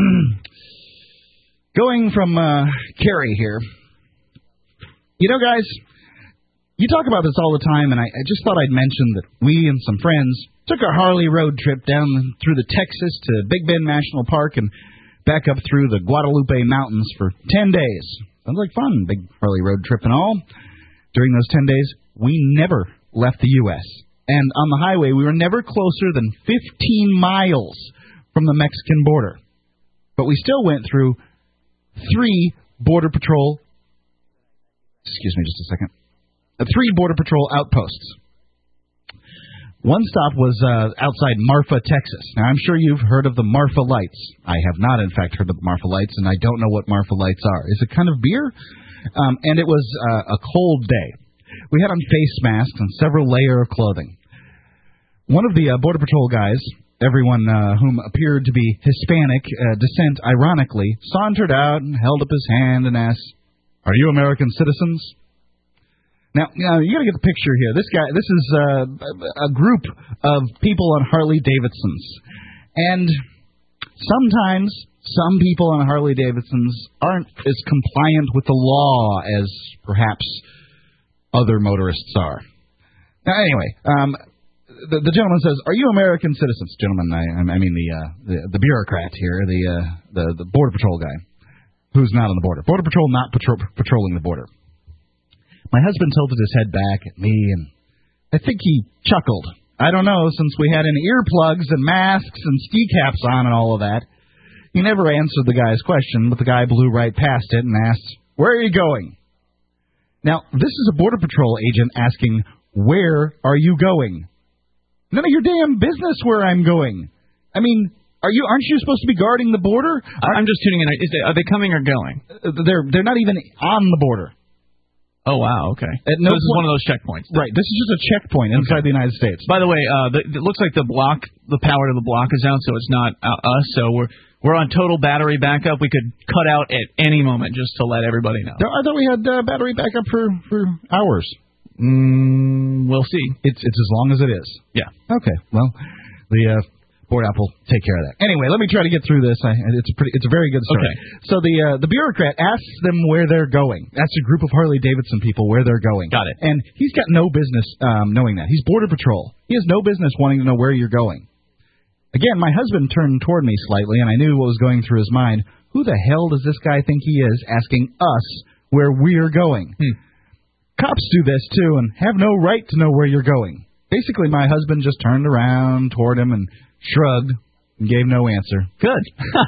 S2: going from uh, Carrie here. You know, guys, you talk about this all the time, and I, I just thought I'd mention that we and some friends took a Harley road trip down through the Texas to Big Bend National Park and back up through the Guadalupe Mountains for ten days. Sounds like fun, big Harley road trip and all. During those ten days, we never left the U S And on the highway, we were never closer than fifteen miles from the Mexican border. But we still went through three Border Patrol Excuse me just a second. Uh, three Border Patrol outposts. One stop was uh, outside Marfa, Texas. Now, I'm sure you've heard of the Marfa Lights. I have not, in fact, heard of the Marfa Lights, and I don't know what Marfa Lights are. Is it kind of beer? Um, and it was uh, a cold day. We had on face masks and several layers of clothing. One of the uh, Border Patrol guys, everyone uh, whom appeared to be Hispanic uh, descent, ironically, sauntered out and held up his hand and asked, "Are you American citizens?" Now, now you got to get the picture here. This guy, this is uh, a group of people on Harley Davidsons, and sometimes some people on Harley Davidsons aren't as compliant with the law as perhaps other motorists are. Now, anyway, um, the, the gentleman says, "Are you American citizens?" Gentlemen, I, I mean the, uh, the the bureaucrat here, the uh, the the Border Patrol guy. Who's not on the border. Border Patrol not patro- patrolling the border. My husband tilted his head back at me, and I think he chuckled I don't know, since we had in earplugs and masks and ski caps on and all of that. He never answered the guy's question, but the guy blew right past it and asked, "Where are you going?" Now, this is a Border Patrol agent asking, "Where are you going?" None of your damn business where I'm going. I mean, are you? Aren't you supposed to be guarding the border?
S1: I'm just tuning in. Is they, are they coming or going?
S2: They're they're not even on the border.
S1: Oh, wow, okay.
S2: At no
S1: so this is
S2: point,
S1: one of those checkpoints.
S2: Right, this is just a checkpoint inside okay. the United States.
S1: By the way, uh, the, it looks like the block, the power to the block is out, so it's not uh, us, so we're we're on total battery backup. We could cut out at any moment just to let everybody know.
S2: I thought we had uh, battery backup for, for hours.
S1: Mm, we'll see.
S2: It's it's as long as it is.
S1: Yeah.
S2: Okay, well, the... Uh, Board app will take care of that. Anyway, let me try to get through this. I, it's a pretty, it's a very good story.
S1: Okay.
S2: So the uh, the bureaucrat asks them where they're going. That's a group of Harley Davidson people where they're going.
S1: Got it.
S2: And he's got no business um, knowing that. He's Border Patrol. He has no business wanting to know where you're going. Again, my husband turned toward me slightly, and I knew what was going through his mind. Who the hell does this guy think he is asking us where we're going?
S1: Hmm.
S2: Cops do this too and have no right to know where you're going. Basically, my husband just turned around toward him and shrugged and gave no answer.
S1: Good.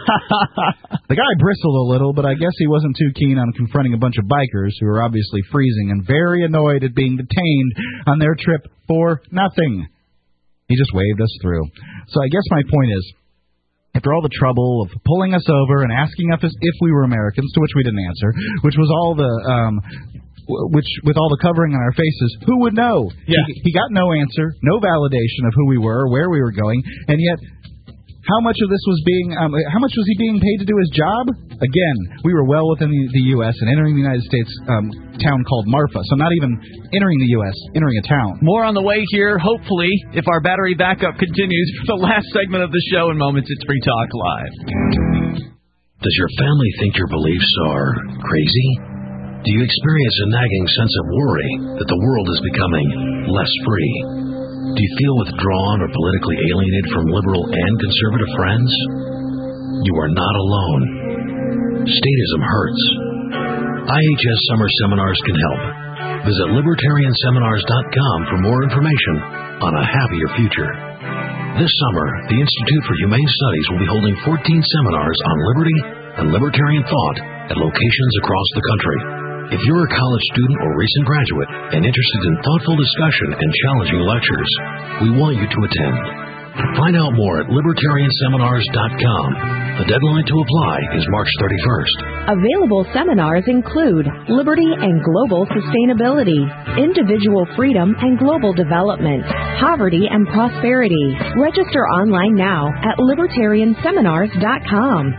S2: The guy bristled a little, but I guess he wasn't too keen on confronting a bunch of bikers who were obviously freezing and very annoyed at being detained on their trip for nothing. He just waved us through. So I guess my point is, after all the trouble of pulling us over and asking us if we were Americans, to which we didn't answer, which was all the... Um, which, with all the covering on our faces, who would know?
S1: Yeah.
S2: He, he got no answer, no validation of who we were, where we were going, and yet, how much of this was being, um, how much was he being paid to do his job? Again, we were well within the, the U S and entering the United States um, town called Marfa, so not even entering the U S, entering a town.
S1: More on the way here, hopefully, if our battery backup continues. For the last segment of the show in moments, it's Free Talk Live.
S6: Does your family think your beliefs are crazy? Do you experience a nagging sense of worry that the world is becoming less free? Do you feel withdrawn or politically alienated from liberal and conservative friends? You are not alone. Statism hurts. I H S Summer Seminars can help. Visit libertarian seminars dot com for more information on a happier future. This summer, the Institute for Humane Studies will be holding fourteen seminars on liberty and libertarian thought at locations across the country. If you're a college student or recent graduate and interested in thoughtful discussion and challenging lectures, we want you to attend. Find out more at libertarian seminars dot com. The deadline to apply is March thirty-first.
S5: Available seminars include Liberty and Global Sustainability, Individual Freedom and Global Development, Poverty and Prosperity. Register online now at libertarian seminars dot com.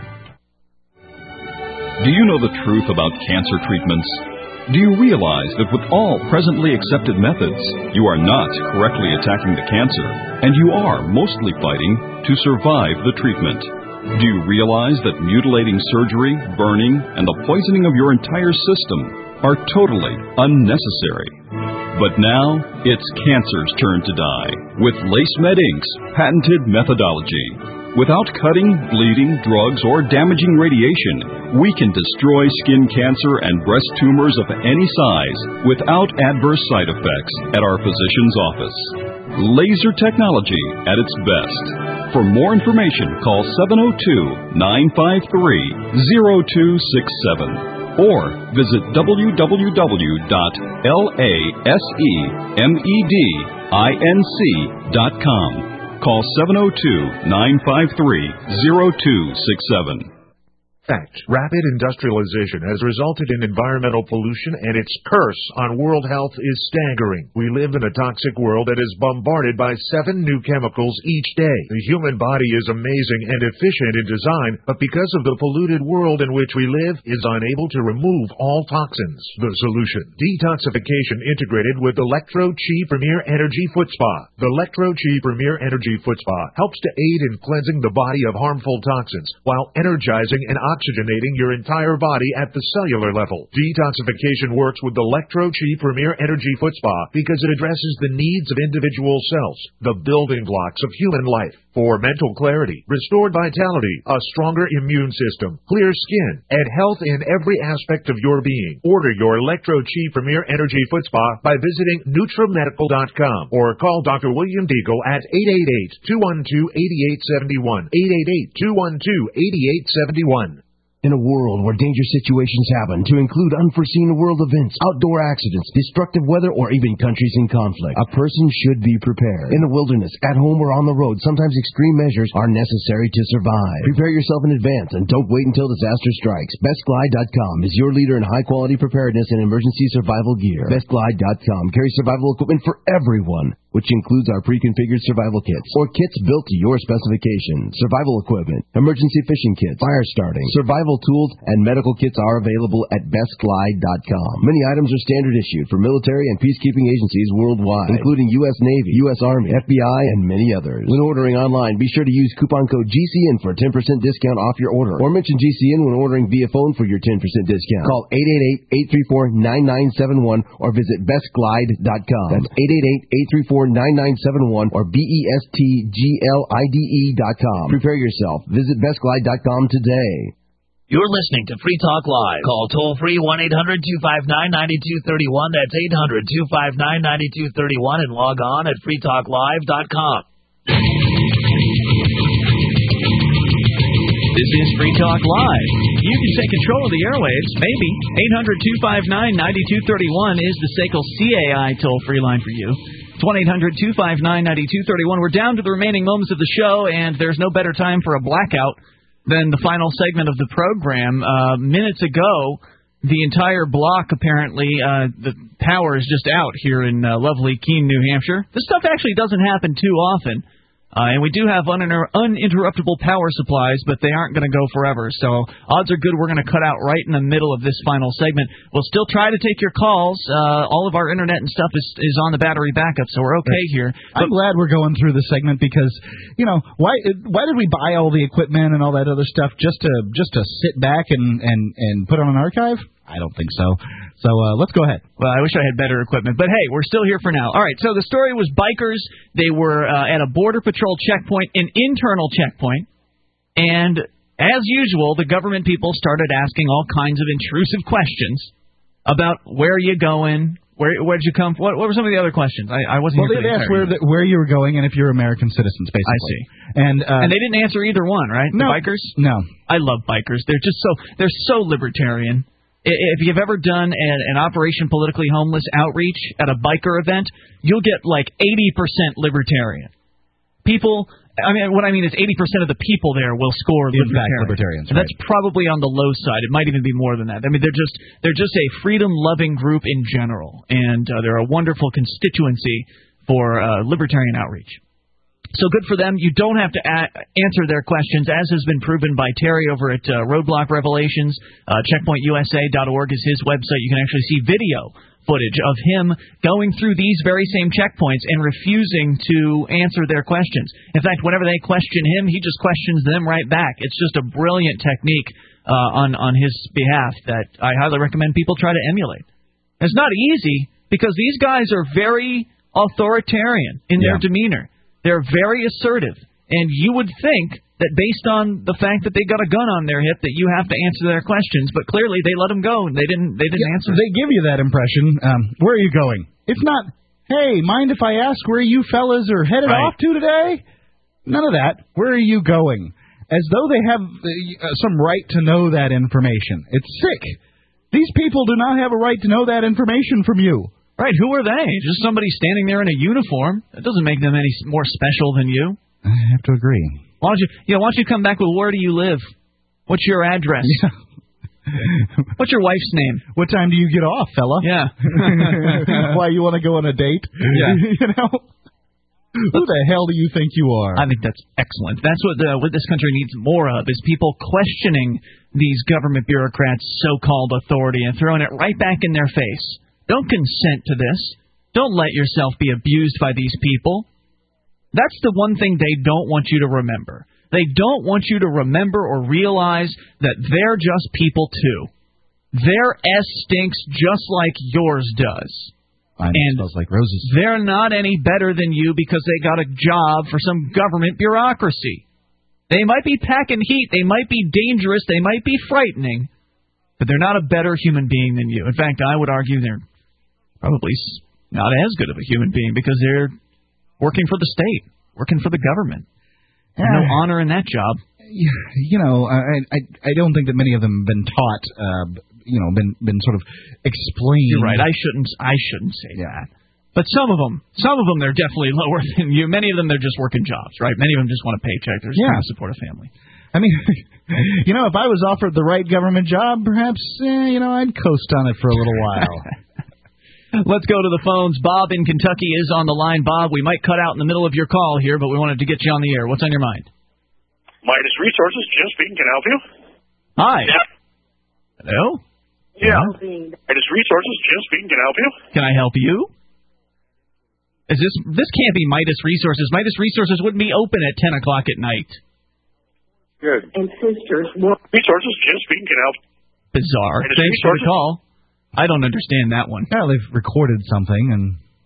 S18: Do you know the truth about cancer treatments? Do you realize that with all presently accepted methods, you are not correctly attacking the cancer, and you are mostly fighting to survive the treatment? Do you realize that mutilating surgery, burning, and the poisoning of your entire system are totally unnecessary? But now, it's cancer's turn to die with LaceMed Incorporated's patented methodology. Without cutting, bleeding, drugs, or damaging radiation, we can destroy skin cancer and breast tumors of any size without adverse side effects at our physician's office. Laser technology at its best. For more information, call seven oh two, nine five three, oh two six seven or visit w w w dot lasemedinc dot com. Call seven oh two, nine five three, oh two six seven.
S3: Fact. Rapid industrialization has resulted in environmental pollution, and its curse on world health is staggering. We live in a toxic world that is bombarded by seven new chemicals each day. The human body is amazing and efficient in design, but because of the polluted world in which we live, is unable to remove all toxins. The solution: detoxification integrated with Electro-Chi Premier Energy Foot Spa. The Electro-Chi Premier Energy Foot Spa helps to aid in cleansing the body of harmful toxins while energizing and oxygenating your entire body at the cellular level. Detoxification works with the Electro-Chi Premier Energy Foot Spa because it addresses the needs of individual cells, the building blocks of human life. For mental clarity, restored vitality, a stronger immune system, clear skin, and health in every aspect of your being. Order your Electro-Chi Premier Energy Foot Spa by visiting Nutramedical dot com or call Doctor William Deagle at eight eight eight, two one two, eight eight seven one, eight eight eight, two one two, eight eight seven one.
S4: In a world where dangerous situations happen, to include unforeseen world events, outdoor accidents, destructive weather, or even countries in conflict, a person should be prepared. In the wilderness, at home, or on the road, sometimes extreme measures are necessary to survive. Prepare yourself in advance and don't wait until disaster strikes. Best Glide dot com is your leader in high-quality preparedness and emergency survival gear. Best Glide dot com carries survival equipment for everyone, which includes our pre-configured survival kits, or kits built to your specifications. Survival equipment, emergency fishing kits, fire starting, survival tools, and medical kits are available at Best Glide dot com. Many items are standard issued for military and peacekeeping agencies worldwide, including U S Navy, U S Army, F B I, and many others. When ordering online, be sure to use coupon code G C N for a ten percent discount off your order, or mention G C N when ordering via phone for your ten percent discount. Call eight eight eight, eight three four, nine nine seven one or visit Best Glide dot com. That's eight eight eight, eight three four, nine nine seven one or B E S T G L I D E dot com. Prepare yourself. Visit Best Glide dot com today.
S7: You're listening to Free Talk Live. Call toll-free one eight hundred, two five nine, nine two three one. That's eight hundred, two five nine, nine two three one and log on at free talk live dot com.
S1: This is Free Talk Live. You can take control of the airwaves, maybe. eight hundred, two five nine, nine two three one is the S A C L C A I toll-free line for you. It's one eight hundred, two five nine, nine two three one. We're down to the remaining moments of the show, and there's no better time for a blackout than the final segment of the program. Uh, minutes ago, the entire block, apparently, uh, the power is just out here in uh, lovely Keene, New Hampshire. This stuff actually doesn't happen too often. Uh, and we do have uninter- uninterruptible power supplies, but they aren't going to go forever. So odds are good we're going to cut out right in the middle of this final segment. We'll still try to take your calls. Uh, all of our internet and stuff is, is on the battery backup, so we're okay here.
S2: I'm but, glad we're going through the segment because, you know, why why did we buy all the equipment and all that other stuff just to just to sit back and, and, and put on an archive? I don't think so. So uh, let's go ahead.
S1: Well, I wish I had better equipment. But, hey, we're still here for now. All right, so the story was bikers. They were uh, at a Border Patrol checkpoint, an internal checkpoint. And, as usual, the government people started asking all kinds of intrusive questions about where are you going, where where'd you come from. What, what were some of the other questions? I, I wasn't
S2: well,
S1: here for
S2: they
S1: the
S2: asked where, the, where you were going and if you're American citizens, basically.
S1: I see.
S2: And uh,
S1: and they didn't answer either one, right?
S2: No.
S1: The bikers?
S2: No.
S1: I love bikers. They're just so they're so libertarian. If you've ever done an, an Operation Politically Homeless outreach at a biker event, you'll get like eighty percent libertarian. People, I mean, what I mean is eighty percent of the people there will score
S2: In
S1: libertarian.
S2: fact, libertarians.
S1: And
S2: right.
S1: that's probably on the low side. It might even be more than that. I mean, they're just they're just a freedom-loving group in general, and uh, they're a wonderful constituency for uh, libertarian outreach. So good for them. You don't have to a- answer their questions, as has been proven by Terry over at uh, Roadblock Revelations. Uh, checkpoint U S A dot org is his website. You can actually see video footage of him going through these very same checkpoints and refusing to answer their questions. In fact, whenever they question him, he just questions them right back. It's just a brilliant technique uh, on, on his behalf that I highly recommend people try to emulate. It's not easy because these guys are very authoritarian in their
S2: yeah.
S1: demeanor. They're very assertive, and you would think that based on the fact that they got a gun on their hip that you have to answer their questions, but clearly they let them go and they didn't. They didn't
S2: yeah,
S1: answer.
S2: They give you that impression. Um, where are you going? It's not. Hey, mind if I ask where you fellas are headed
S1: right.
S2: off to today? None of that. Where are you going? As though they have uh, some right to know that information. It's sick. These people do not have a right to know that information from you.
S1: Right, who are they? Just somebody standing there in a uniform. That doesn't make them any more special than you.
S2: I have to agree.
S1: Why don't you, you know, why don't you come back with where do you live? What's your address?
S2: Yeah.
S1: What's your wife's name?
S2: What time do you get off, fella?
S1: Yeah.
S2: Why, you want to go on a date?
S1: Yeah.
S2: You know? Who the hell do you think you are?
S1: I think that's excellent. That's what the, what this country needs more of, is people questioning these government bureaucrats' so-called authority and throwing it right back in their face. Don't consent to this. Don't let yourself be abused by these people. That's the one thing they don't want you to remember. They don't want you to remember or realize that they're just people too. Their S stinks just like yours does.
S2: Mine
S1: and
S2: smells like roses.
S1: They're not any better than you because they got a job for some government bureaucracy. They might be packing heat, they might be dangerous, they might be frightening, but they're not a better human being than you. In fact, I would argue they're probably not as good of a human being because they're working for the state, working for the government.
S2: Yeah.
S1: No honor in that job.
S2: You know, I, I I don't think that many of them have been taught, uh, you know, been been sort of explained.
S1: You're right. I shouldn't I shouldn't say that. But some of them, some of them, they're definitely lower than you. Many of them, they're just working jobs, right? Many of them just want a paycheck. They're just
S2: Yeah.
S1: trying to support a family.
S2: I mean, you know, if I was offered the right government job, perhaps, eh, you know, I'd coast on it for a little while.
S1: Let's go to the phones. Bob in Kentucky is on the line. Bob, we might cut out in the middle of your call here, but we wanted to get you on the air. What's on your mind?
S8: Midas Resources, Jim speaking. Can I help you?
S1: Hi.
S8: Yeah.
S1: Hello?
S8: Yeah. Midas Resources, Jim speaking. Can I help you?
S1: Can I help you? Is this this can't be Midas Resources. Midas Resources wouldn't be open at ten o'clock at night.
S8: Good. And sisters, what? Resources, Jim speaking. Can I help?
S1: Bizarre.
S8: Midas
S1: Thanks for the
S8: Resources?
S1: call. I don't understand that one.
S2: Yeah, they've recorded something and.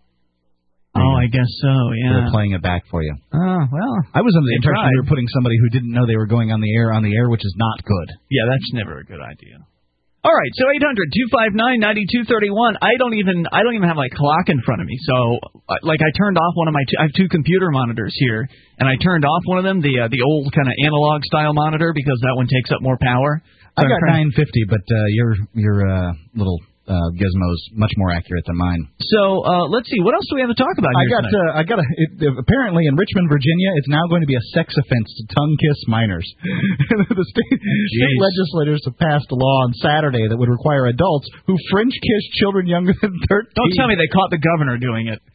S1: Oh, I guess so. Yeah.
S2: They're playing it back for you.
S1: Oh well.
S2: I was under the
S1: they
S2: impression
S1: tried.
S2: they were putting somebody who didn't know they were going on the air on the air, which is not good.
S1: Yeah, that's never a good idea. All right, so eight hundred two five nine nine two three one. I don't even I don't even have my clock in front of me. So uh, like I turned off one of my two, I have two computer monitors here, and I turned off one of them, the uh, the old kind of analog style monitor, because that one takes up more power. So
S2: I got
S1: trying-
S2: nine fifty, but uh, your your uh, little uh, gizmo's much more accurate than mine.
S1: So uh, let's see, what else do we have to talk about
S2: I
S1: here
S2: got
S1: tonight?
S2: uh, I got a, it, apparently in Richmond, Virginia, it's now going to be a sex offense to tongue kiss minors. The state, state legislators have passed a law on Saturday that would require adults who French kiss children younger than thirteen.
S1: Don't tell me they caught the governor doing it.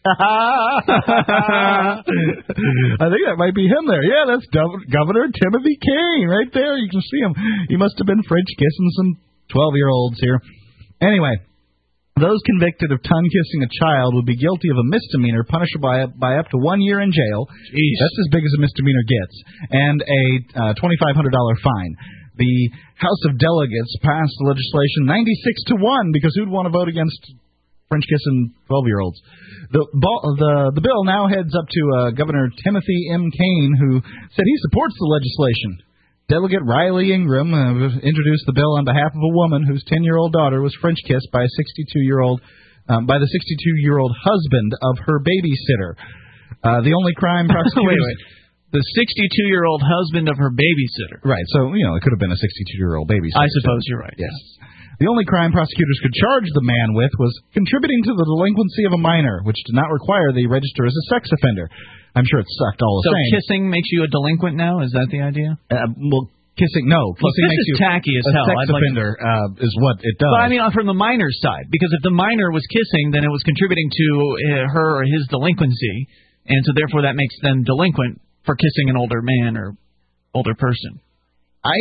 S2: I think that might be him there. Yeah, that's Gov- Governor Timothy Kane right there. You can see him. He must have been French kissing some twelve-year-olds here. Anyway, those convicted of tongue-kissing a child would be guilty of a misdemeanor punishable by, by up to one year in jail.
S1: Jeez.
S2: That's as big as a misdemeanor gets. And a uh, twenty-five hundred dollars fine. The House of Delegates passed the legislation ninety-six to one because who'd want to vote against French-kissing twelve-year-olds? The, the, the bill now heads up to uh, Governor Timothy M. Kane, who said he supports the legislation. Delegate Riley Ingram uh, introduced the bill on behalf of a woman whose ten-year-old daughter was French kissed by a sixty-two-year-old um, by the sixty-two-year-old husband of her babysitter. Uh, the only crime prosecutors.
S1: wait, wait. The sixty-two-year-old husband of her babysitter.
S2: Right. So you know it could have been a sixty-two-year-old babysitter.
S1: I suppose you're right.
S2: Yes. The only crime prosecutors could charge the man with was contributing to the delinquency of a minor, which did not require that he register as a sex offender. I'm sure it sucked all the
S1: So
S2: same.
S1: kissing makes you a delinquent now? Is that the idea?
S2: Uh, well, kissing, no.
S1: Look,
S2: Kissing
S1: this
S2: makes
S1: is
S2: you
S1: tacky as
S2: a
S1: hell.
S2: sex
S1: I'd like to-
S2: offender uh, is what it does.
S1: But I mean, from the minor's side, because if the minor was kissing, then it was contributing to uh, her or his delinquency, and so therefore that makes them delinquent for kissing an older man or older person.
S2: I,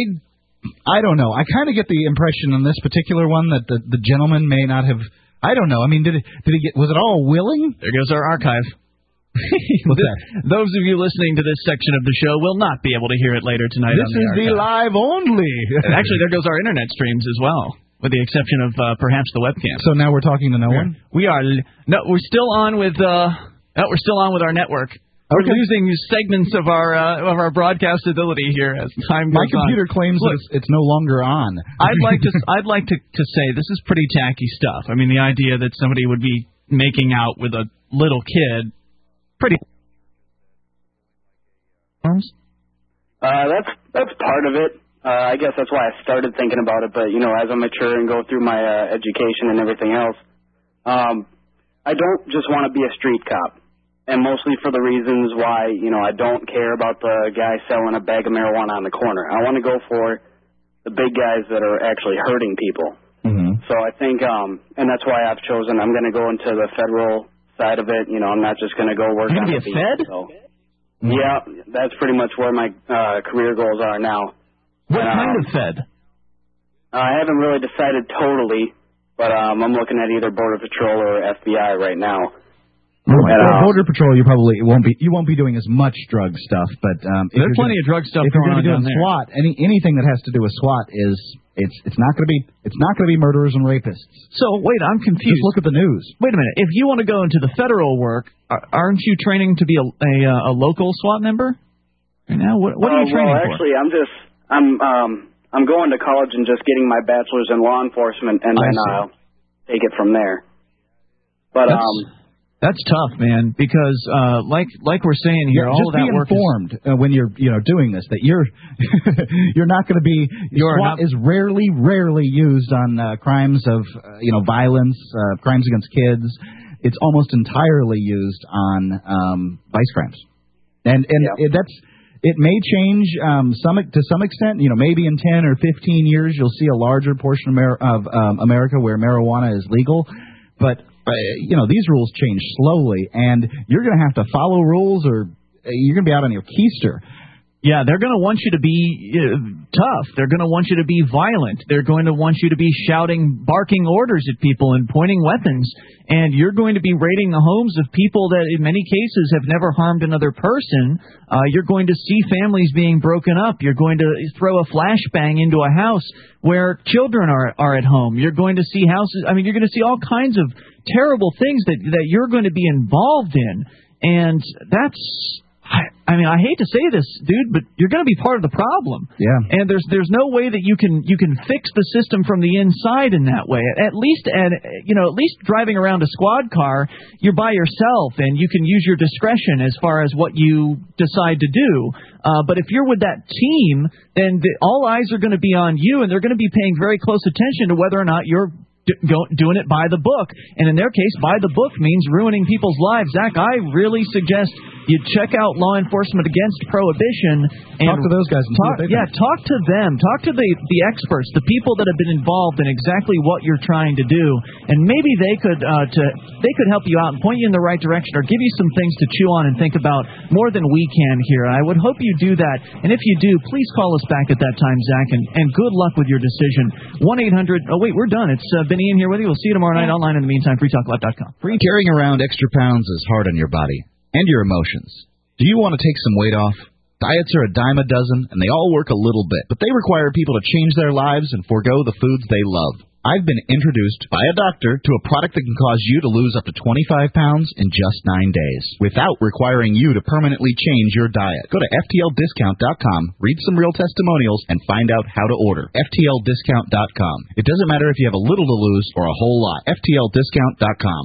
S2: I don't know. I kind of get the impression on this particular one that the, the gentleman may not have. I don't know. I mean, did it, did he get? Was it all willing?
S1: There goes our archive.
S2: What's that?
S1: Those of you listening to this section of the show will not be able to hear it later tonight.
S2: This
S1: on the
S2: is the
S1: archive.
S2: live only.
S1: And actually, there goes our internet streams as well, with the exception of uh, perhaps the webcam.
S2: So now we're talking to no one.
S1: We are no, we're still on with uh, no, we're still on with our network. We're
S2: Okay.
S1: losing segments of our uh, of our broadcast ability here as time goes
S2: My computer
S1: on.
S2: claims
S1: Look,
S2: that it's, it's no longer on.
S1: I'd like to I'd like to, to say this is pretty tacky stuff. I mean, the idea that somebody would be making out with a little kid, pretty.
S9: Uh, that's that's part of it. Uh, I guess that's why I started thinking about it. But you know, as I mature and go through my uh, education and everything else, um, I don't just want to be a street cop, and mostly for the reasons why you know I don't care about the guy selling a bag of marijuana on the corner. I want to go for the big guys that are actually hurting people.
S2: Mm-hmm.
S9: So I think, um, and that's why I've chosen. I'm going to go into the federal side of it. You know, I'm not just going to go work
S1: You're
S9: on
S1: gonna
S9: the
S1: be a
S9: beat,
S1: Fed?
S9: So. Yeah, that's pretty much where my uh, career goals are now.
S1: What
S9: Um,
S1: kind of Fed?
S9: I haven't really decided totally, but um, I'm looking at either Border Patrol or F B I right now.
S2: Well,
S9: And, uh,
S2: Border Patrol, you probably won't be. You won't be doing as much drug stuff, but um, if
S1: There's
S2: you're
S1: plenty
S2: gonna,
S1: of drug stuff
S2: if you're
S1: going
S2: gonna
S1: on
S2: be doing
S1: down there.
S2: SWAT, any anything that has to do with SWAT is It's it's not going to be it's not going to be murderers and rapists.
S1: So wait, I'm confused.
S2: Just look at the news.
S1: Wait a minute. If you want to go into the federal work, aren't you training to be a a, a local SWAT member? Right now, what, what are you
S9: uh,
S1: training
S9: well,
S1: for?
S9: Actually, I'm just I'm um I'm going to college and just getting my bachelor's in law enforcement, and then I'll take it from there. But
S1: That's,
S9: um.
S1: That's tough, man, because uh, like like we're saying here,
S2: yeah,
S1: all of that work
S2: is... Just be informed uh, when you're you know doing this that you're you're not going to be.
S1: You're
S2: SWAT
S1: not...
S2: is rarely rarely used on uh, crimes of uh, you know violence, uh, crimes against kids. It's almost entirely used on um, vice crimes, and and
S9: yeah.
S2: it, that's it may change um, some to some extent. You know, maybe in ten or fifteen years you'll see a larger portion of, Amer- of um, America where marijuana is legal, but. Uh, you know, these rules change slowly, and you're going to have to follow rules or you're going to be out on your keister.
S1: Yeah, they're going to want you to be uh, tough. They're going to want you to be violent. They're going to want you to be shouting, barking orders at people and pointing weapons. And you're going to be raiding the homes of people that in many cases have never harmed another person. Uh, you're going to see families being broken up. You're going to throw a flashbang into a house where children are, are at home. You're going to see houses. I mean, you're going to see all kinds of terrible things that, that you're going to be involved in. And that's... I, I mean, I hate to say this, dude, but you're going to be part of the problem.
S2: Yeah.
S1: And there's there's no way that you can you can fix the system from the inside in that way. At least, and you know, at least driving around a squad car, you're by yourself and you can use your discretion as far as what you decide to do. Uh, but if you're with that team, then the, all eyes are going to be on you, and they're going to be paying very close attention to whether or not you're Go, doing it by the book. And in their case, by the book means ruining people's lives. Zach, I really suggest you check out Law Enforcement Against Prohibition. And
S2: talk to those guys. And
S1: talk, yeah, think. talk to them. Talk to the, the experts, the people that have been involved in exactly what you're trying to do. And maybe they could uh, to they could help you out and point you in the right direction or give you some things to chew on and think about more than we can here. I would hope you do that. And if you do, please call us back at that time, Zach, and, and good luck with your decision. one eight hundred Oh, wait, we're done. It's uh, been Ian here with you. We'll see you tomorrow night online. In the meantime, free talk live dot com.
S11: Free carrying around extra pounds is hard on your body and your emotions. Do you want to take some weight off? Diets are a dime a dozen, and they all work a little bit, but they require people to change their lives and forego the foods they love. I've been introduced by a doctor to a product that can cause you to lose up to twenty-five pounds in just nine days without requiring you to permanently change your diet. Go to F T L discount dot com, read some real testimonials, and find out how to order. F T L discount dot com. It doesn't matter if you have a little to lose or a whole lot. F T L discount dot com.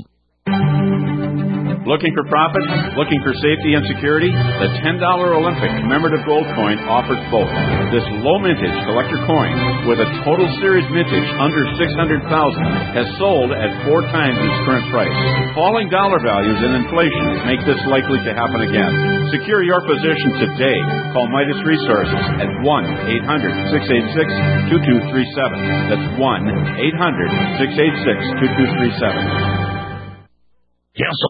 S14: Looking for profits? Looking for safety and security? The ten dollar Olympic commemorative gold coin offers both. This low mintage collector coin with a total series mintage under six hundred thousand has sold at four times its current price. Falling dollar values and inflation make this likely to happen again. Secure your position today. Call Midas Resources at one eight hundred six eight six two two three seven. That's one eight hundred six eight six two two three seven.
S6: Cancel